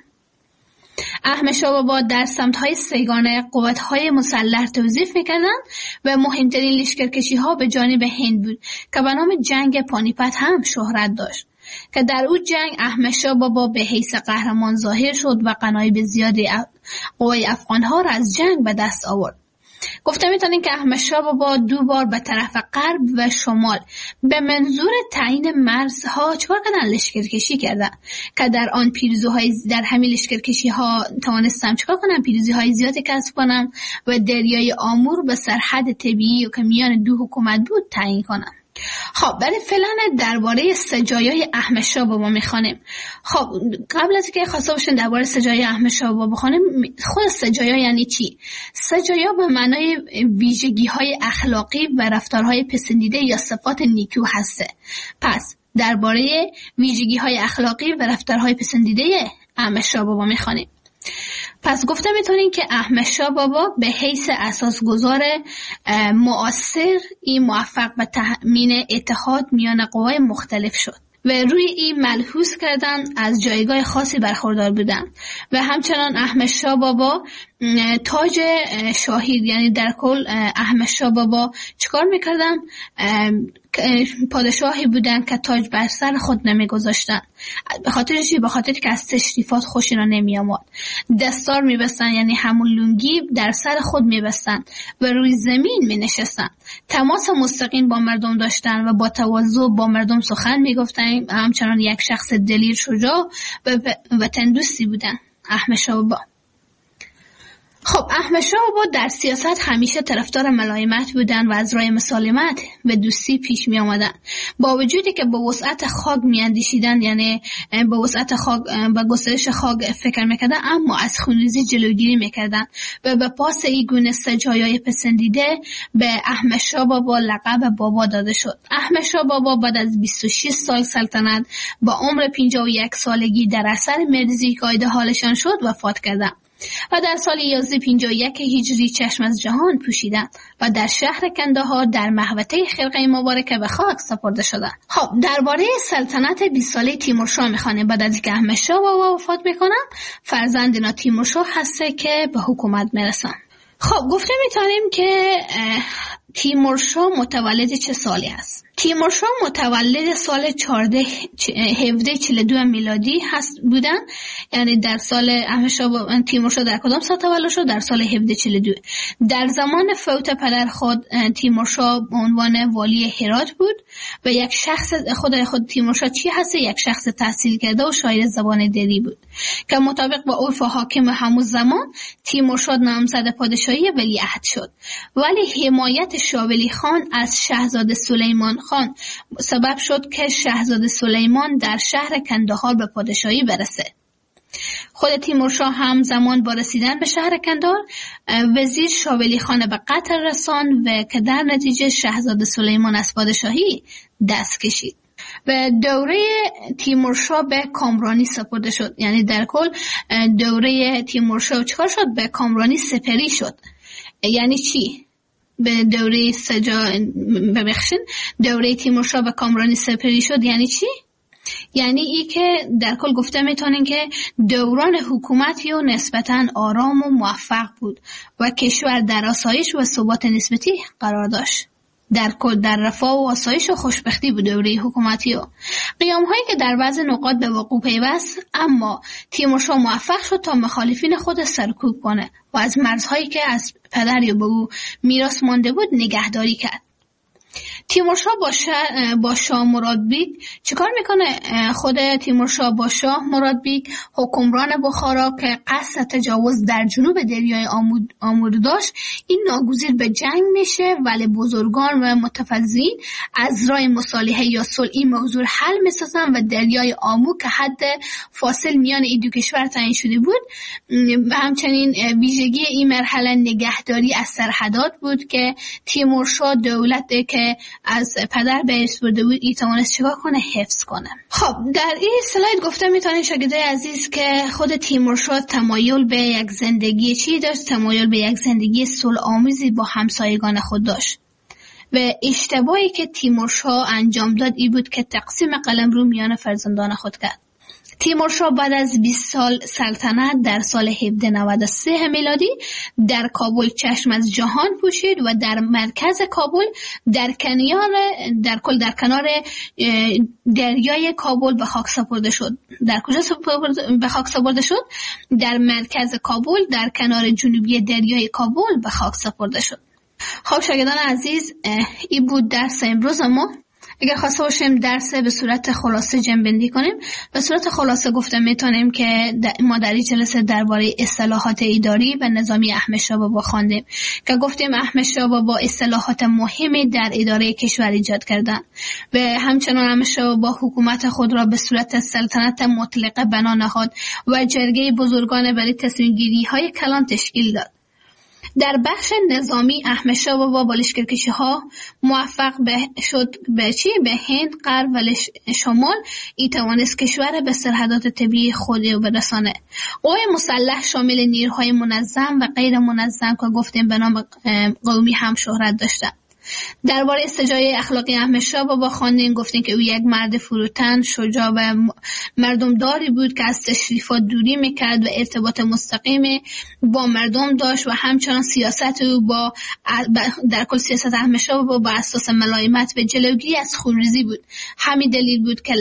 احمد شاه بابا در سمت‌های سگانه قوت‌های مسلح توظیف می‌کردند و مهمترین لشکرکشی‌ها به جانب هند بود که به نام جنگ پانیپت هم شهرت داشت که در اون جنگ احمد شاه بابا به حیث قهرمان ظاهر شد و غنایم زیادی قوای افغان‌ها را از جنگ به دست آورد. گفته میتونیم که احمد شاه بابا 2 بار به طرف غرب و شمال به منظور تعیین مرزها چکار کردن؟ لشکرکشی کردن که در آن در همین لشکرکشی ها توانستم چکار کنن؟ پیروزی های زیادی کسب کنن و دریای آمور به سرحد طبیعی که میان 2 حکومت بود تعیین کنن. خب برای فعلا درباره سجایای احمد شاه بابا میخوانیم. خب قبل از اینکه خواسته باشین درباره سجایای احمد شاه بابا بخوانیم، خود سجایا یعنی چی؟ سجایا به معنای ویژگی‌های اخلاقی و رفتارهای پسندیده یا صفات نیکو هسته. پس درباره ویژگی‌های اخلاقی و رفتارهای پسندیده احمد شاه بابا میخوانیم. پس گفته میتونیم که احمد شاه بابا به حیث اساسگذار مؤثر این موفق به تأمین اتحاد میان قوای مختلف شد و روی این ملحوظ کردن از جایگاه خاصی برخوردار بودن. و همچنان احمد شاه بابا تاج شاهی، یعنی در کل احمد شاه بابا چیکار میکردن؟ پادشاهی بودن که تاج بر سر خود نمیگذاشتن. به خاطر چی؟ به خاطر که از تشریفات خوشی را نمی آمد. دستار میبستن، یعنی همون لنگی در سر خود میبستن و روی زمین می نشستن. تماس مستقیم با مردم داشتن و با تواضع با مردم سخن میگفتن. همچنان یک شخص دلیر، شجاع و وطن دوستی بودن احمد شاه بابا. خب احمد شاه بابا در سیاست همیشه طرفدار ملایمت بودن و از راه مسالمت و دوستی پیش می آمدن. با وجودی که به وسعت خاک می اندیشیدن، یعنی به وسعت خاک، به گسترش خاک فکر میکردن، اما از خونریزی جلوگیری میکردن و به پاس این گونه سجایای پسندیده به احمد شاه بابا لقب بابا داده شد. احمد شاه بابا بعد از 26 سال سلطنت با عمر 51 سالگی در اثر مریضی که آیده حالشان شد وفات کردند و در سال 1151 هجری چشم از جهان پوشیدند و در شهر کندهار در محوطه خرقه مبارکه به خاک سپرده شدند. خب درباره سلطنت 20 ساله تیمورشاه میخوانیم. بعد از اینکه احمد شاه بابا وفات میکنن، فرزند اینا تیمورشاه هسته که به حکومت میرسن. خب گفته میتونیم که تیمورشاه متولد چه سالی است؟ تیمورشاه متولد سال 1742 میلادی هست بودن. یعنی در سال تیمورشاه در کدام سال تولد شد؟ در سال 1742. در زمان فوت پدر خود تیمورشاه به عنوان والی هرات بود و یک شخص خود تیمورشاه چی هست؟ یک شخص تحصیل کرده و شاعر زبان دری بود که مطابق با عرف و حاکم همون زمان تیمورشاه نامزد پادشاهی ولیعهد شد. ولی حمایت شاه ولی خان از شاهزاده سلیمان خان سبب شد که شاهزاده سلیمان در شهر کندهار به پادشاهی برسه. خود تیمورشاه هم زمان با رسیدن به شهر کندهار وزیر شاه ولی خان به قتل رساند و که در نتیجه شاهزاده سلیمان از پادشاهی دست کشید و دوره تیمورشاه به کامرانی سپرده شد. یعنی در کل دوره تیمورشاه چیکار شد؟ به کامرانی سپری شد. یعنی چی؟ به دوره دوره تیمورشاه به کامرانی سپری شد یعنی چی؟ یعنی ای که در کل گفته میتونین که دوران حکومتی و نسبتاً آرام و موفق بود و کشور در آسایش و ثبات نسبتی قرار داشت. در کل در رفاه و آسایش و خوشبختی بود دوره حکومتی و قیام‌هایی که در بعض نقاط به وقوع پیوست، اما تیمورشاه موفق شد تا مخالفین خود سرکوب کنه و از مرزهایی که از پدر یا به او میراث مانده بود نگهداری کرد. تیمورشاه با شاه مرادبیگ چیکار میکنه؟ خود تیمورشاه با شاه مرادبیگ حکمران بخارا که قصد تجاوز در جنوب دریای آمو داشت، این ناگزیر به جنگ میشه، ولی بزرگان و متفضلین از راه مصالحه یا صلح این موضوع حل میسازن و دریای آمو که حد فاصل میان این دو کشور تعیین شده بود و همچنین ویژگی این مرحله نگهداری از سرحدات بود که تیمورشاه دولت که از پدر به ارث برده بود ای توانست چیکار کنه؟ حفظ کنه. خب در این اسلاید گفته میتونید شاگردای عزیز که خود تیمورشاه تمایل به یک زندگی چی داشت؟ تمایل به یک زندگی صلح آمیزی با همسایگان خود داشت و اشتباهی که تیمورشاه انجام داد ای بود که تقسیم قلمرو میان فرزندان خود کرد. تیمورشاه بعد از 20 سال سلطنت در سال 1793 میلادی در کابل چشم از جهان پوشید و در مرکز کابل در کنار دریای کابل به خاک سپرده شد. در کجا به خاک سپرده شد؟ در مرکز کابل در کنار جنوبی دریای کابل به خاک سپرده شد. خب شاگردان عزیز، این بود درس امروز ما. اگر خواسته باشیم درس به صورت خلاصه جمع‌بندی کنیم، به صورت خلاصه گفته میتونیم که ما در این جلسه درباره اصلاحات اداری و نظامی احمد شاه بابا خواندیم که گفتیم احمد شاه بابا اصلاحات مهمی در اداره کشور ایجاد کردند و همچنان احمد شاه بابا حکومت خود را به صورت سلطنت مطلقه بنا نهاد و جرگه بزرگان برای تصمیم گیری های کلان تشکیل داد. در بخش نظامی احمد شاه بابا با لشکرکشی‌ها موفق شد به هند، غرب و شمال ای توانست کشور به سرحدات طبیعی خود برسانه. قوای مسلح شامل نیروهای منظم و غیر منظم که گفتیم به نام قومی هم شهرت داشتند. درباره سجایای اخلاقی احمد شاه بابا خواندیم، گفتیم که او یک مرد فروتن، شجاع و مردمداری بود که از تشریفات دوری میکرد و ارتباط مستقیم با مردم داشت و همچنان سیاست او در کل سیاست احمد شاه بابا با اساس ملایمت به جلوگیری از خونریزی بود. همین دلیل بود که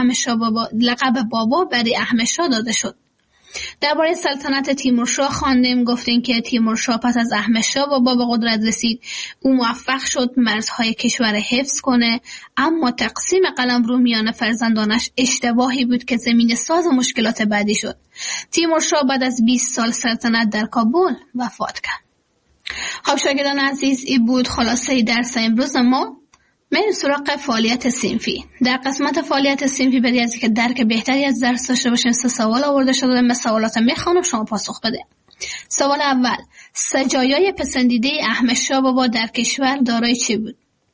لقب بابا برای احمد شاه داده شد. درباره سلطنت تیمورشاه خواندیم، گفتیم که تیمورشاه پس از احمد شاه بابا به قدرت رسید. او موفق شد مرزهای کشور حفظ کنه، اما تقسیم قلمرو میان فرزندانش اشتباهی بود که زمین ساز مشکلات بعدی شد. تیمورشاه بعد از 20 سال سلطنت در کابل وفات کرد. خب شاگردان عزیز، این بود خلاصه درس امروز ما. میریم سراغ فعالیت صنفی. در قسمت فعالیت صنفی برای از که درک بهتری از درس داشته باشیم 3 سوال آورده شده. من سوالات میخوانم، شما پاسخ بده. سوال اول: سجایای پسندیده احمد شاه بابا در کشور دارای چه بود؟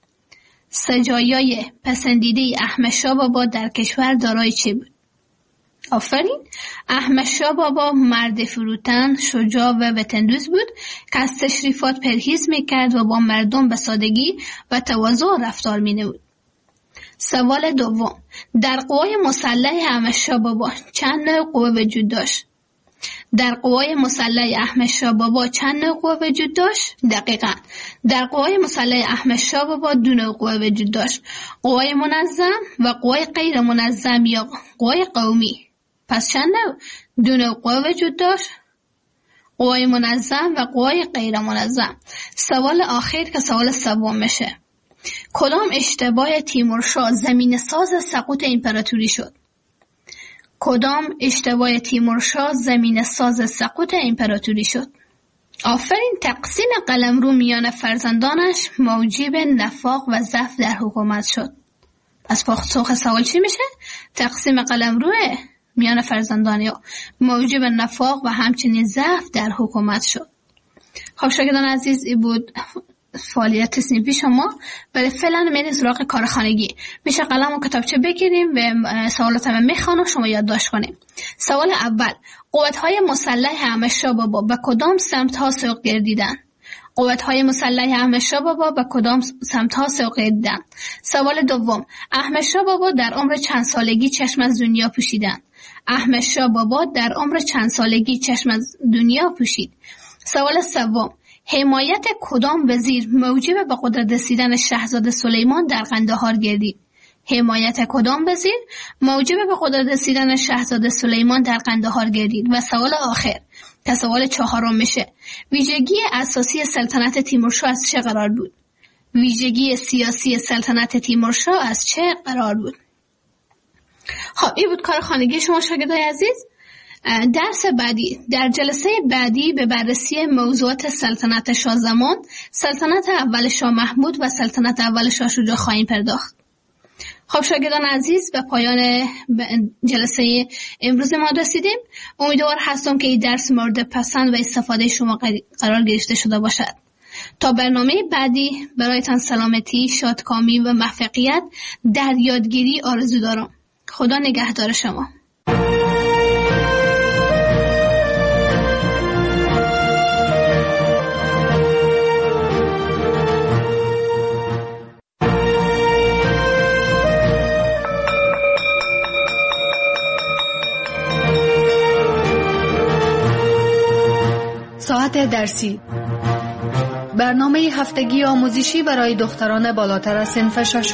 سجایای پسندیده احمد شاه بابا در کشور دارای چه بود؟ آفرین. احمد شاه بابا مرد فروتن، شجاع و وطندوست بود که از تشریفات پرهیز میکرد و با مردم به سادگی و تواضع رفتار مینمود. سوال دوم: در قوای مسلح احمد شاه بابا چند نوع قوه وجود داشت؟ در قوای مسلح احمد شاه بابا چند نوع قوه وجود داشت؟ دقیقاً. در قوای مسلح احمد شاه بابا 2 نوع قوه وجود داشت: قوای منظم و قوای غیر منظم یا قوای قومی. پس چند نوع؟ 2 نوع قوه وجود داشت: قوای منظم و قوای غیر منظم. سوال آخر که سوال سوم میشه: کدام اشتباه تیمورشاه زمین ساز سقوط امپراتوری شد؟ کدام اشتباه تیمورشاه زمین ساز سقوط امپراتوری شد؟ آفرین. تقسیم قلمرو میان فرزندانش موجب نفاق و ضعف در حکومت شد. پس پاسخ سوال چی میشه؟ تقسیم قلمرو میان فرزندان موجب نفاق و همچنین ضعف در حکومت شد. خب شاگردان عزیز، این بود فعالیت صنفی شما. برای فعلا میریم سراغ کار خانگی. میشه قلم و کتابچه بگیریم و سوالات هم میخوانم شما یادداشت کنیم. سوال اول: قوت‌های مسلح احمد شاه بابا به کدام سمت‌ها سوق گردیدند؟ قوت‌های مسلح احمد شاه بابا به کدام سمت‌ها سوق گردیدند؟ سوال دوم: احمد شاه بابا در عمر چند سالگی چشم از دنیا پوشیدند؟ احمد شاه بابا در عمر چند سالگی چشم از دنیا پوشید؟ سوال سوم: حمایت کدام وزیر موجب به قدرت رسیدن شاهزاده سلیمان در قندهار گردید؟ حمایت کدام وزیر موجب به قدرت رسیدن شاهزاده سلیمان در قندهار گردید؟ و سوال آخر که سوال 4 میشه: ویژگی اساسی سلطنت تیمورشاه از چه قرار بود؟ ویژگی سیاسی سلطنت تیمورشاه از چه قرار بود؟ خب این بود کار خانگی شما شاگردای عزیز. درس بعدی، در جلسه بعدی به بررسی موضوعات سلطنت شاه زمان، سلطنت اول شاه محمود و سلطنت اول شاه شجاع خواهیم پرداخت. خب شاگردان عزیز، به پایان جلسه امروز ما رسیدیم. امیدوار هستم که این درس مورد پسند و استفاده شما قرار گرفته شده باشد. تا برنامه بعدی برایتان سلامتی، شادکامی و موفقیت در یادگیری آرزو دارم. خدا نگهدار شما. ساعت درسی، برنامه هفتگی آموزشی برای دختران بالاتر از صنف 6.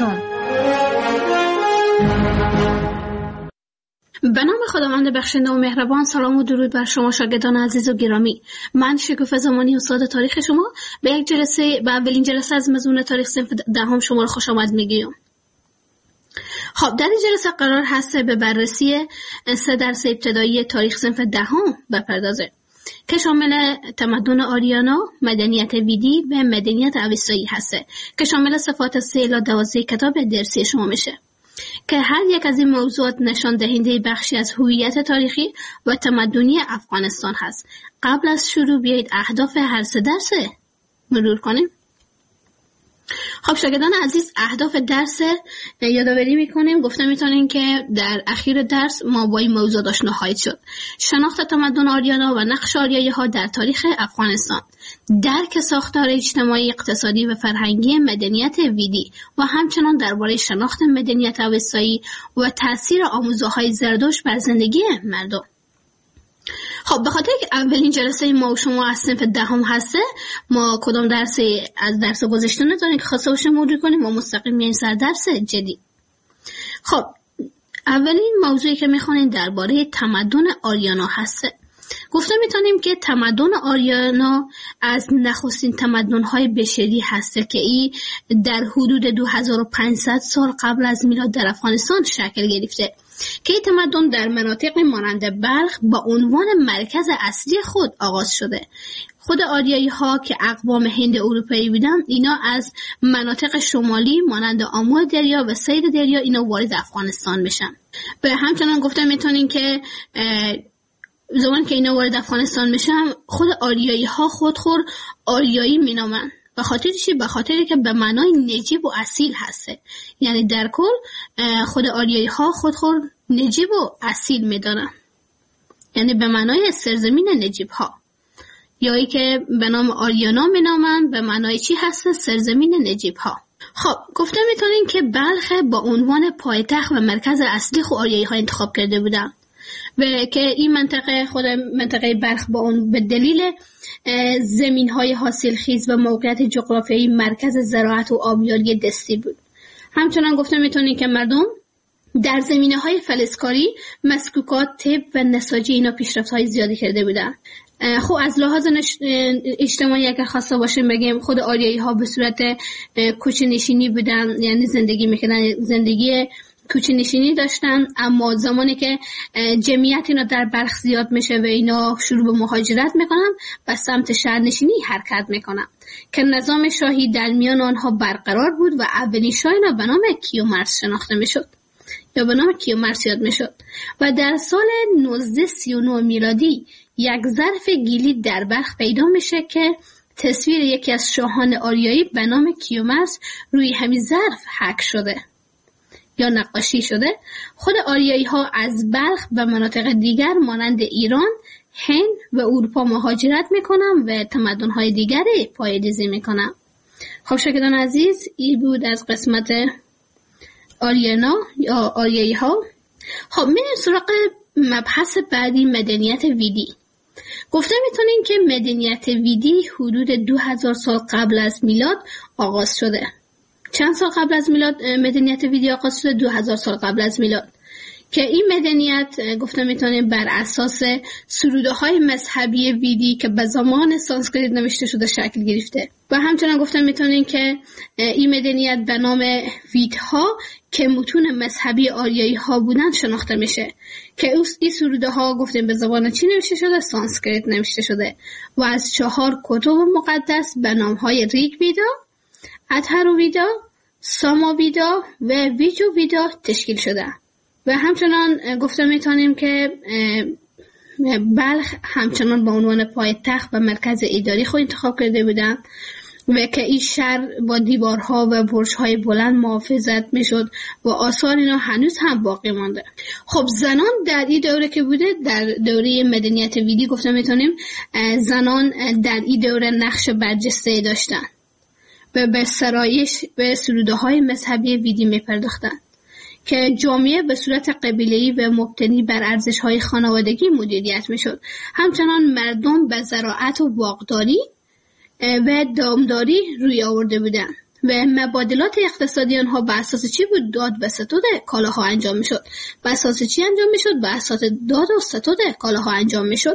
به نام خداوند بخشنده و مهربان. سلام و درود بر شما شاگردان عزیز و گرامی. من شکوفه زمانی استاد تاریخ شما به اولین جلسه از مضمون تاریخ صنف 10 شما رو خوش آمد میگیم. خب در این جلسه قرار هست به بررسی 3 درس ابتدایی تاریخ صنف 10 بپردازه که شامل تمدن آریانا، مدنیت ویدی و مدنیت اوستایی هسته که شامل صفات 3 الی 12 کتاب درسی شما میشه که هر یک از این موضوعات نشان دهنده بخشی از هویت تاریخی و تمدنی افغانستان هست. قبل از شروع بیایید اهداف هر 3 درس مرور کنیم. خب شاگردان عزیز، اهداف درس یادآوری میکنیم. گفتم میتونیم که در اخیر درس ما با این موضوع آشنا خواهید شد: شناخت تمدن آریانا و نقش آریایی ها در تاریخ افغانستان، درک ساختار اجتماعی، اقتصادی و فرهنگی مدنیت ویدی و همچنان درباره شناخت مدنیت اوستایی و تاثیر آموزه‌های زردشت بر زندگی مردم. خب به خاطر که اولین جلسه ما و شما از صنف دهم هسته، ما کدام درس از درس گذشته نداریم که خواسته باشیم مرور کنیم و مستقیم میایم سر درس جدید. خب اولین موضوعی که میخوانیم درباره تمدن آریانا هسته. گفته میتونیم که تمدن آریانا از نخستین تمدن‌های بشری هسته که ای در حدود 2500 سال قبل از میلاد در افغانستان شکل گرفته که این تمدن در مناطق مانند بلخ با عنوان مرکز اصلی خود آغاز شده. خود آریایی ها که اقوام هند اروپایی بودن، اینا از مناطق شمالی مانند آمو دریا و سید دریا اینا وارد افغانستان بشن. به همچنان گفته میتونیم که زمان که اینا وارد افغانستان میشن، خود آریایی ها خودخور آریایی مینامن. به خاطر چی؟ به خاطر که به معنای نجیب و اصیل هسته. یعنی در کل خود آریایی ها خودخور نجیب و اصیل میدانن، یعنی به معنای سرزمین نجیب ها، یا ای که به نام آریانا مینامن به معنای چی هسته؟ سرزمین نجیب ها. خب گفته میتونیم که بلخ با عنوان پایتخت و مرکز اصلی خود آریایی ها انتخاب کرده بودن و که این منطقه خود منطقه بلخ با اون به دلیل زمین‌های حاصلخیز و موقعیت جغرافیایی مرکز زراعت و آبیاری دستی بود. همچنان گفته میتونیم که مردم در زمینه‌های فلزکاری، مسکوکات، طب و نساجی اینا پیشرفت‌های زیادی کرده بودن. خب از لحاظ اجتماعی اگر خواسته باشیم بگیم، خود آریایی ها به صورت کوچه نشینی بودن، یعنی زندگی میکردن، زندگی کوچه نشینی داشتن. اما زمانی که جمعیت اینا در بلخ زیاد میشه و اینا شروع به مهاجرت میکنن و سمت شهرنشینی حرکت میکنن که نظام شاهی در میان آنها برقرار بود و اولین شاه اینا به نام کیومرث شناخته میشد یا به نام کیومرث یاد میشد. و در سال 1939 میلادی یک ظرف گیلی در بلخ پیدا میشه که تصویر یکی از شاهان آریایی به نام کیومرث روی همین ظرف حک شده یا نقاشی شده. خود آریایی ها از بلخ و مناطق دیگر مانند ایران، هند و اروپا مهاجرت میکنن و تمدن های دیگری پایه‌ریزی میکنن. خب شاگردان عزیز، این بود از قسمت آریانا یا آریایی ها. خب میریم سراغ مبحث بعدی، مدنیت ویدی. گفته میتونیم که مدنیت ویدی حدود 2000 سال قبل از میلاد آغاز شده. چند سال قبل از میلاد مدنیت ویدی آغاز شده؟ 2000 سال قبل از میلاد، که این مدنیت گفته میتونیم بر اساس سروده های مذهبی ویدی که به زمان سانسکریت نوشته شده شکل گرفته. و همچنان گفته میتونیم که این مدنیت به نام ویدها که متون مذهبی آریایی ها بودن شناخته میشه، که این سروده ها گفتیم به زبان چی نوشته شده؟ سانسکریت نوشته شده و از 4 کتب مقدس به نام های ریگ ویدا، اتهرو ویدا، ساما ویدا و ویجو ویدا تشکیل شده. و همچنان گفته میتونیم که بلخ همچنان به عنوان پایتخت و مرکز اداری خود انتخاب کرده بودن و که این شهر با دیوارها و برج‌های بلند محافظت میشد و آثار اینا هنوز هم باقی مانده. خب زنان در این دوره که بوده، در دوره مدنیت ویدی گفته میتونیم زنان در این دوره نقش برجسته داشتن و به سرایش به سروده های مذهبی ویدی میپرداختن که جامعه به صورت قبیله‌ای و مبتنی بر ارزش‌های خانوادگی مدیریت میشد. همچنان مردم به زراعت و باغداری و دامداری روی آورده بودند و مبادلات اقتصادی آنها به اساس چی بود؟ داد و ستود کالاها انجام میشد. به اساس چی انجام میشد؟ به اساس داد و ستود کالاها انجام میشد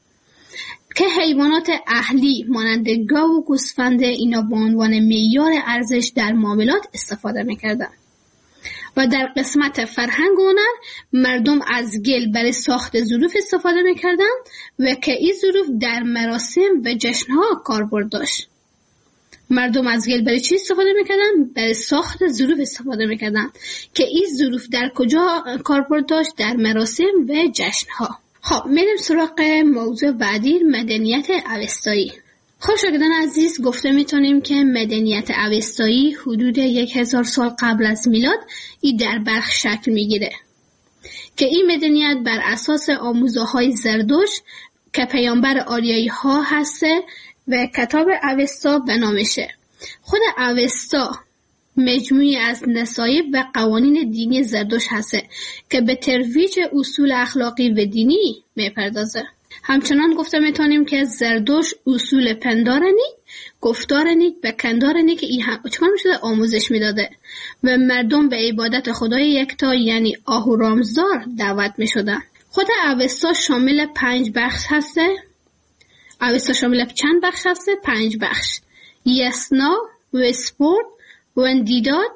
که حیوانات اهلی مانند گاو و گوسفند اینا به عنوان معیار ارزش در معاملات استفاده میکردند. و در قسمت فرهنگ و هنر مردم از گل برای ساخت ظروف استفاده میکردن و که این ظروف در مراسم و جشنها کاربرد داشت. مردم از گل برای چی استفاده میکردن؟ برای ساخت ظروف استفاده میکردن که این ظروف در کجا کاربرد داشت؟ در مراسم و جشنها. خب میریم سراغ موضوع بعدی، مدنیت اوستایی. خب شاگردان عزیز، گفته میتونیم که مدنیت اوستایی حدود 1000 سال قبل از میلاد در بلخ شکل میگیره که این مدنیت بر اساس آموزه‌های زردشت که پیامبر آریایی ها هسته و کتاب اوستا بنا میشه. خود اوستا مجموعی از نصایب و قوانین دینی زردشت هسته که به ترویج اصول اخلاقی و دینی میپردازه. همچنان گفته میتونیم که زردشت اصول پندار نیک، گفتار نیک و کندار نیک چون میشده آموزش میداده و مردم به عبادت خدای یکتا یعنی آهورامزدار دعوت میشدن. خود اوستا شامل 5 بخش هسته. اوستا شامل چند بخش هسته؟ 5 بخش: یسنا، وسپورت، وندیداد،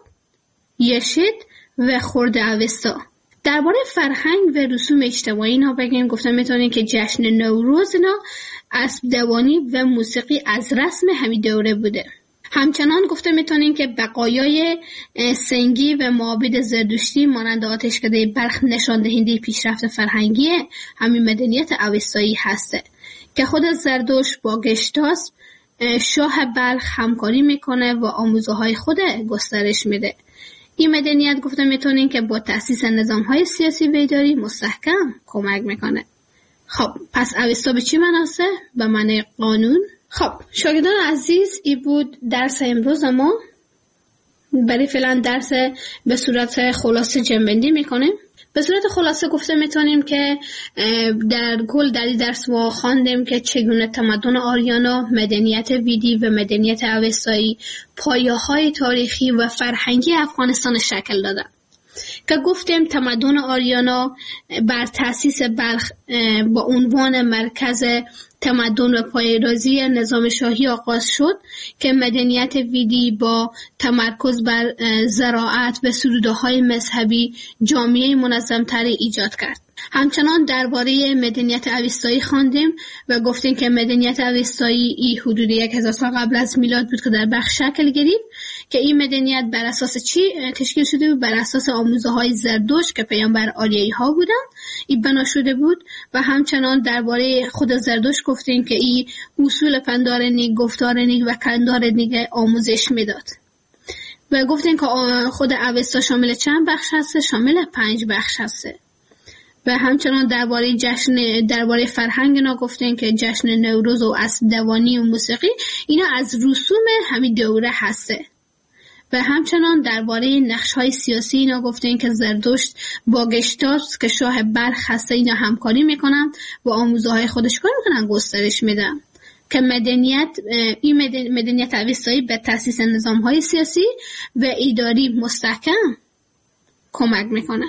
یشید و خورد اوستا. درباره فرهنگ و رسوم اجتماعی اینا بگیم، گفتم میتونیم که جشن نوروز اینا اسب دوانی و موسیقی از رسم همین دوره بوده. همچنان گفته میتونیم که بقایای سنگی و معابد زردشتی مانند آتشکده بلخ نشان دهنده پیشرفت فرهنگی همین مدنیت اوستایی هسته که خود زردشت با گشتاس شاه بلخ همکاری میکنه و آموزه‌های خود گسترش میده. این مدنیت گفته میتونیم که با تأسیس نظام‌های سیاسی و اداری مستحکم کمک میکنه. خب پس اوستا به چی معناست؟ به معنی قانون. خب شاگردان عزیز، این بود درس امروز ما. برای فعلا درس به صورت خلاصه جمع‌بندی میکنیم. به صورت خلاصه گفته میتونیم که در این درس ما خواندیم که چگونه تمدن آریانا، مدنیت ویدی و مدنیت اوستایی پایه‌های تاریخی و فرهنگی افغانستان شکل دادن. که گفتیم تمدن آریانا بر تأسیس بلخ با عنوان مرکز تمدن و پایه‌ریزی نظام شاهی آغاز شد که مدنیت ویدی با تمرکز بر زراعت و سروده‌های مذهبی جامعه منظم‌تری ایجاد کرد. همچنان درباره مدنیت اوستایی خواندیم و گفتیم که مدنیت اوستایی حدود 1000 سال قبل از میلاد بود که در بلخ شکل گرفت که این مدنیت بر اساس چی تشکیل شده بود؟ بر اساس آموزه‌های زردشت که پیامبر آریایی ها بودند این بنا شده بود. و همچنان درباره خود زردشت گفتیم که این اصول پندار نیک، گفتار نیک و کندار نیک آموزش میداد. و گفتیم که خود اوستا شامل چند بخش هست؟ شامل 5 بخش هست. و همچنان درباره فرهنگ اینا گفتیم که جشن نوروز و اسب دوانی و موسیقی اینا از رسوم همین دوره هسته. و همچنان درباره نقش‌های سیاسی اینا گفتیم که زردشت با گشتاس که شاه بلخ هسته اینا همکاری میکنن و آموزه‌های خودش کار میکنن، گسترش میدن که مدنیت اوستایی به تأسیس نظام‌های سیاسی و اداری مستحکم کمک میکنه.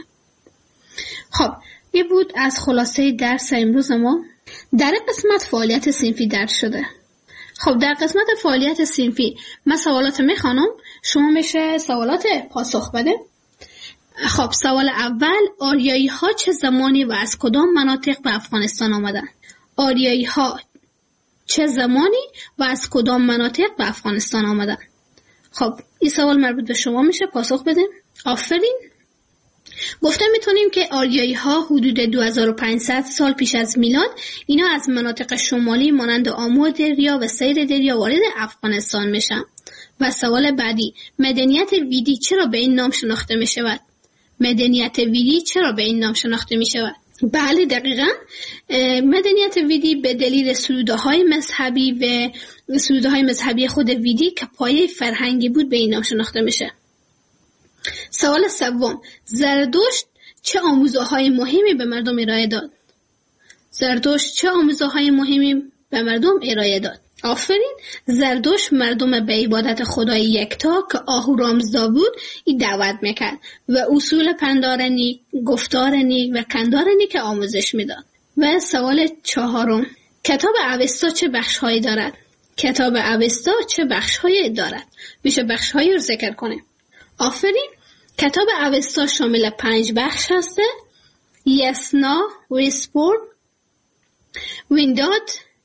خب این بود از خلاصه درس امروز ما. در قسمت فعالیت صنفی درس شده. خب در قسمت فعالیت صنفی من سوالات میخوانم، شما میشه سوالات پاسخ بده. خب سوال اول: آریایی ها چه زمانی و از کدام مناطق به افغانستان آمدن؟ آریایی ها چه زمانی و از کدام مناطق به افغانستان آمدن؟ خب این سوال مربوط به شما میشه، پاسخ بده. آفرین. گفته میتونیم که آریایی ها حدود 2500 سال پیش از میلاد اینا از مناطق شمالی مانند آمو دریا و سیر دریا وارد افغانستان میشن. و سوال بعدی: مدنیت ویدی چرا به این نام شناخته میشود؟ مدنیت ویدی چرا به این نام شناخته میشود؟ بله دقیقاً، مدنیت ویدی به دلیل سروده‌های مذهبی و سروده‌های مذهبی خود ویدی که پایه فرهنگی بود به این نام شناخته میشه. سوال سوم: زردشت چه آموزه‌های مهمی به مردم ارائه داد؟ زردشت چه آموزه‌های مهمی به مردم ارائه داد؟ آفرین، زردشت مردم به عبادت خدای یکتا که آهورامزدا بود این دعوت میکرد و اصول پندار نیک، گفتار نیک و کندار نیک آموزش میداد. و سوال چهارم: کتاب اوستا چه بخش‌هایی دارد؟ کتاب اوستا چه بخش‌هایی دارد؟ میشه بخش‌هایی رو ذکر کنیم. آفرین، کتاب اوستا شامل 5 بخش هسته: یسنا، وسپورت، وینداد،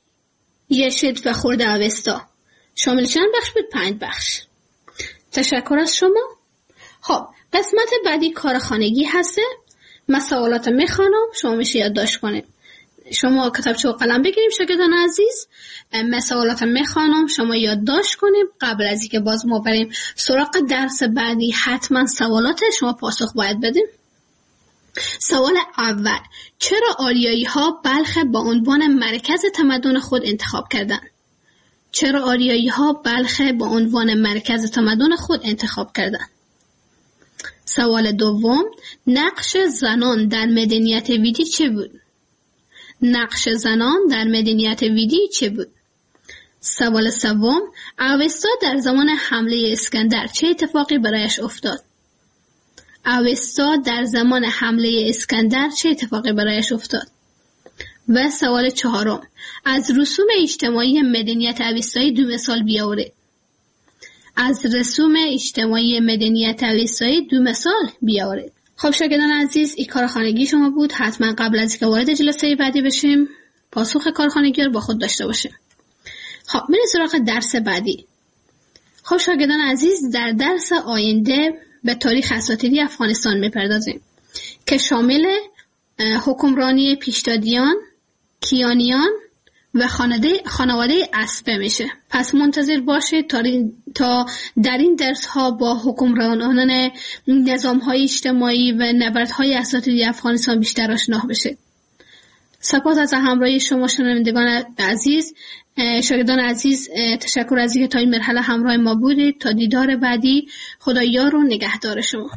یشید و خورد اوستا. شامل چند بخش بود؟ 5 بخش. تشکر از شما. خب قسمت بعدی کار خانگی هسته. من سوالات میخوانم، شما میشه یادداشت کنید. شما کتابچه و قلم بگیریم شاگردان عزیز. من سوالات میخوانم، شما یادداشت کنیم. قبل از اینکه باز ما بریم سراغ درس بعدی حتما سوالات شما پاسخ باید بدیم. سوال اول: چرا آریایی ها بلخ به عنوان مرکز تمدن خود انتخاب کردند؟ چرا آریایی ها بلخ به عنوان مرکز تمدن خود انتخاب کردند؟ سوال دوم: نقش زنان در مدنیت ویدی چه بود؟ نقش زنان در مدنیت ویدی چه بود؟ سوال سوم: اوستا در زمان حمله اسکندر چه اتفاقی برایش افتاد؟ اوستا در زمان حمله اسکندر چه اتفاقی برایش افتاد؟ و سوال چهارم: از رسوم اجتماعی مدنیت اوستایی دو مثال بیاورید. از رسوم اجتماعی مدنیت اوستایی دو مثال بیاورید. خب شاگردان عزیز، این کار خانگی شما بود. حتما قبل از اینکه وارد جلسه بعدی بشیم پاسخ کارخانگی رو با خود داشته باشیم. خب بریم سراغ درس بعدی. خب شاگردان عزیز، در درس آینده به تاریخ اساطیری افغانستان میپردازیم که شامل حکمرانی پیشدادیان، کیانیان و خانواده اسبه میشه. پس منتظر باشید تا در این درس ها با حکمرانان نظام های اجتماعی و نبردهای اساطیری افغانستان بیشتر آشنا بشید. سپاس از همراهی شما شنوندگان عزیز. شاگردان عزیز، تشکر از اینکه تا این مرحله همراه ما بودید. تا دیدار بعدی، خدا یار و نگهدار شما.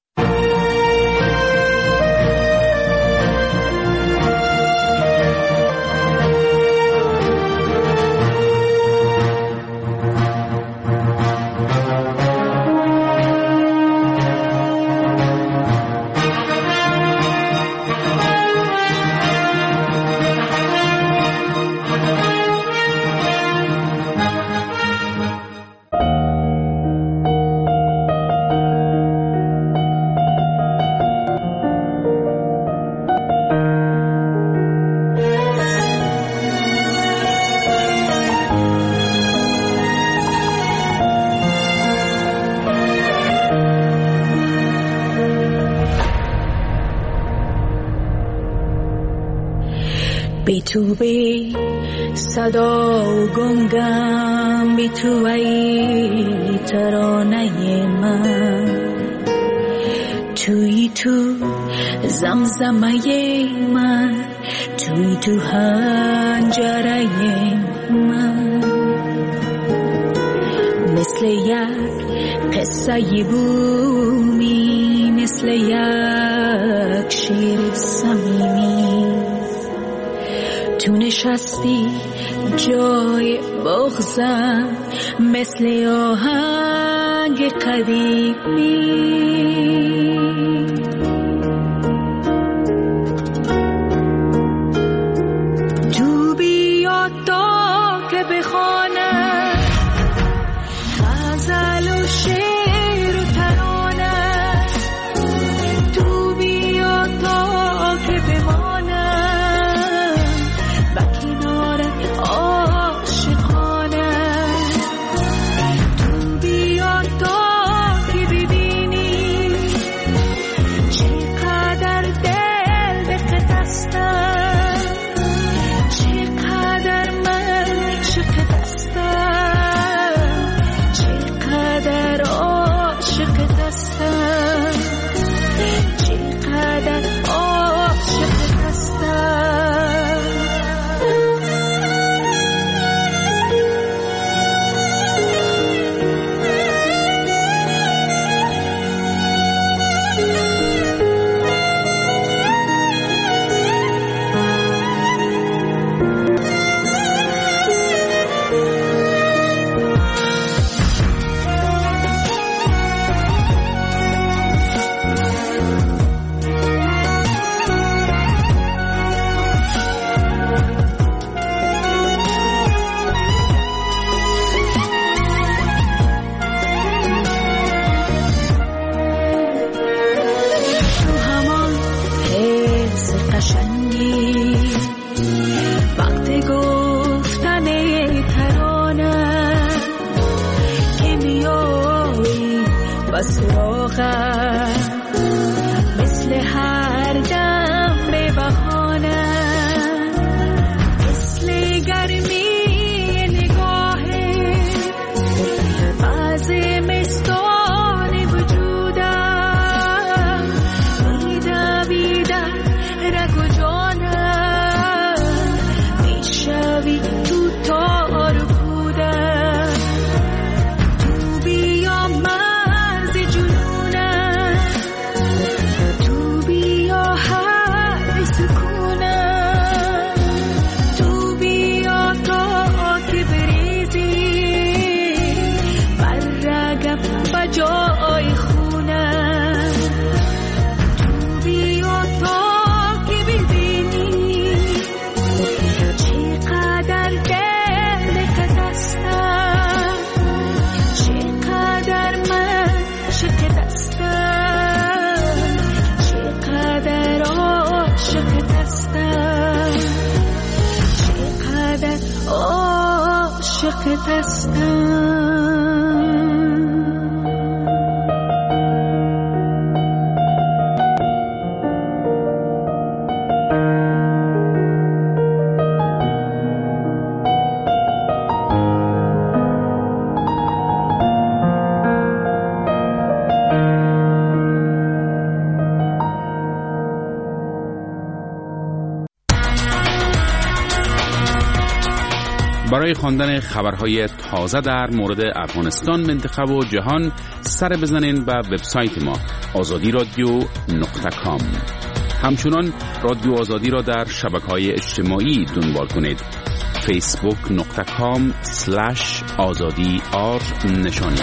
بی تو بی صدا و گنگم، بی تو ای ترانه من، توی تو زمزمه من، توی تو هنجره من، مثل یک قصه بومی، مثل یک شیر صمیمی، تو نشستی جای بغضم، مثل آهنگ قدیمی. تو بیا تا که بخوانم غزل و شعر و ترانه، تو بیا تا که بمانم و کنار عاشقانه، تو بیا تا که ببینی چقدر دل به خط هستم، چقدر من عاشقت هستم، چقدر عاشقت هستم، چقدر عاشقت هستم. تو همان حس قشنگی وقت گفتن ترانه که میایی و سراغم، مثل هر دم به بهانه بشنوی تو تار بودم، تو بیا مرز جنونم، تو بیا حد سکونم، تو بیا تا که بریزی بر رگم و جای خونم، تو بیا تا که ببینی چقدر دل شکستم، چقدر من شکستم، چقدر عاشقتستم، چقدر عاشقتستم. برای خواندن خبرهای تازه در مورد افغانستان، منطقه و جهان سر بزنین به وبسایت ما azadiradio.com. همچنان رادیو آزادی را در شبکه‌های اجتماعی دنبال کنید. facebook.com/azadi_r نشانی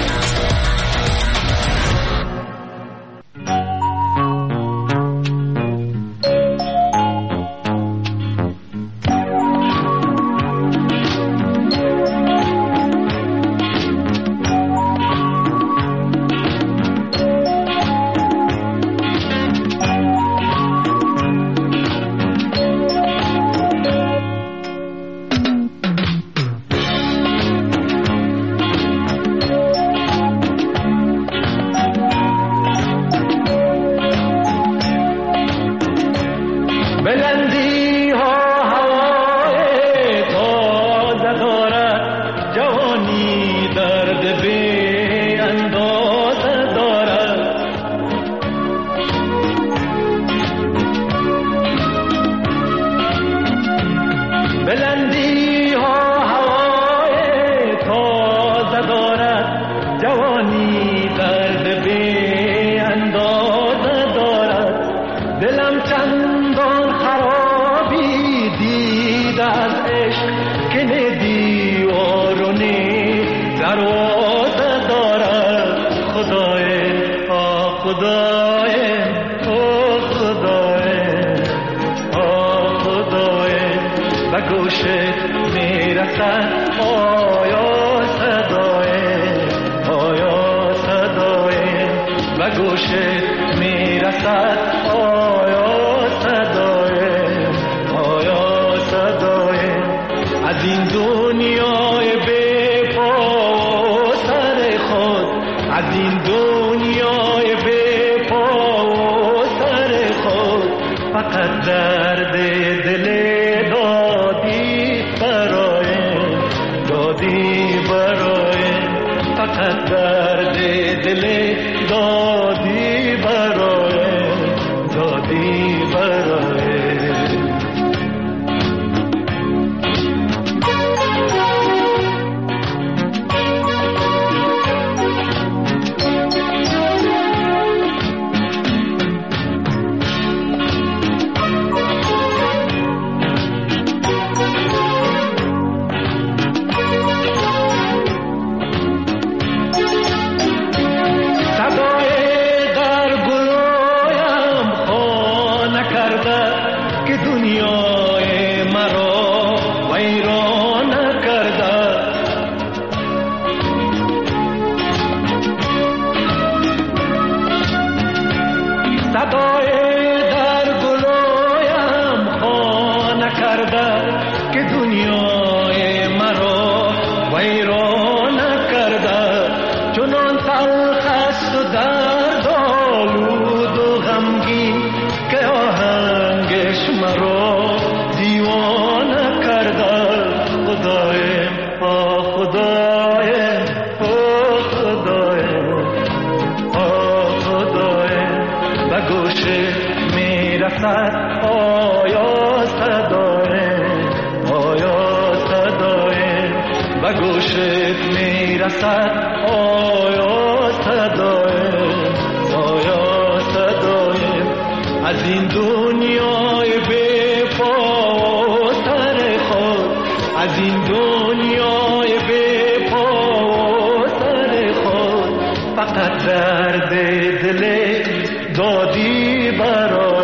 گوشت میرسد آیا صدای از این دنیای بی پا و سر خود، از این دنیای بی پا و سر خود، فقط درد دل دادی برای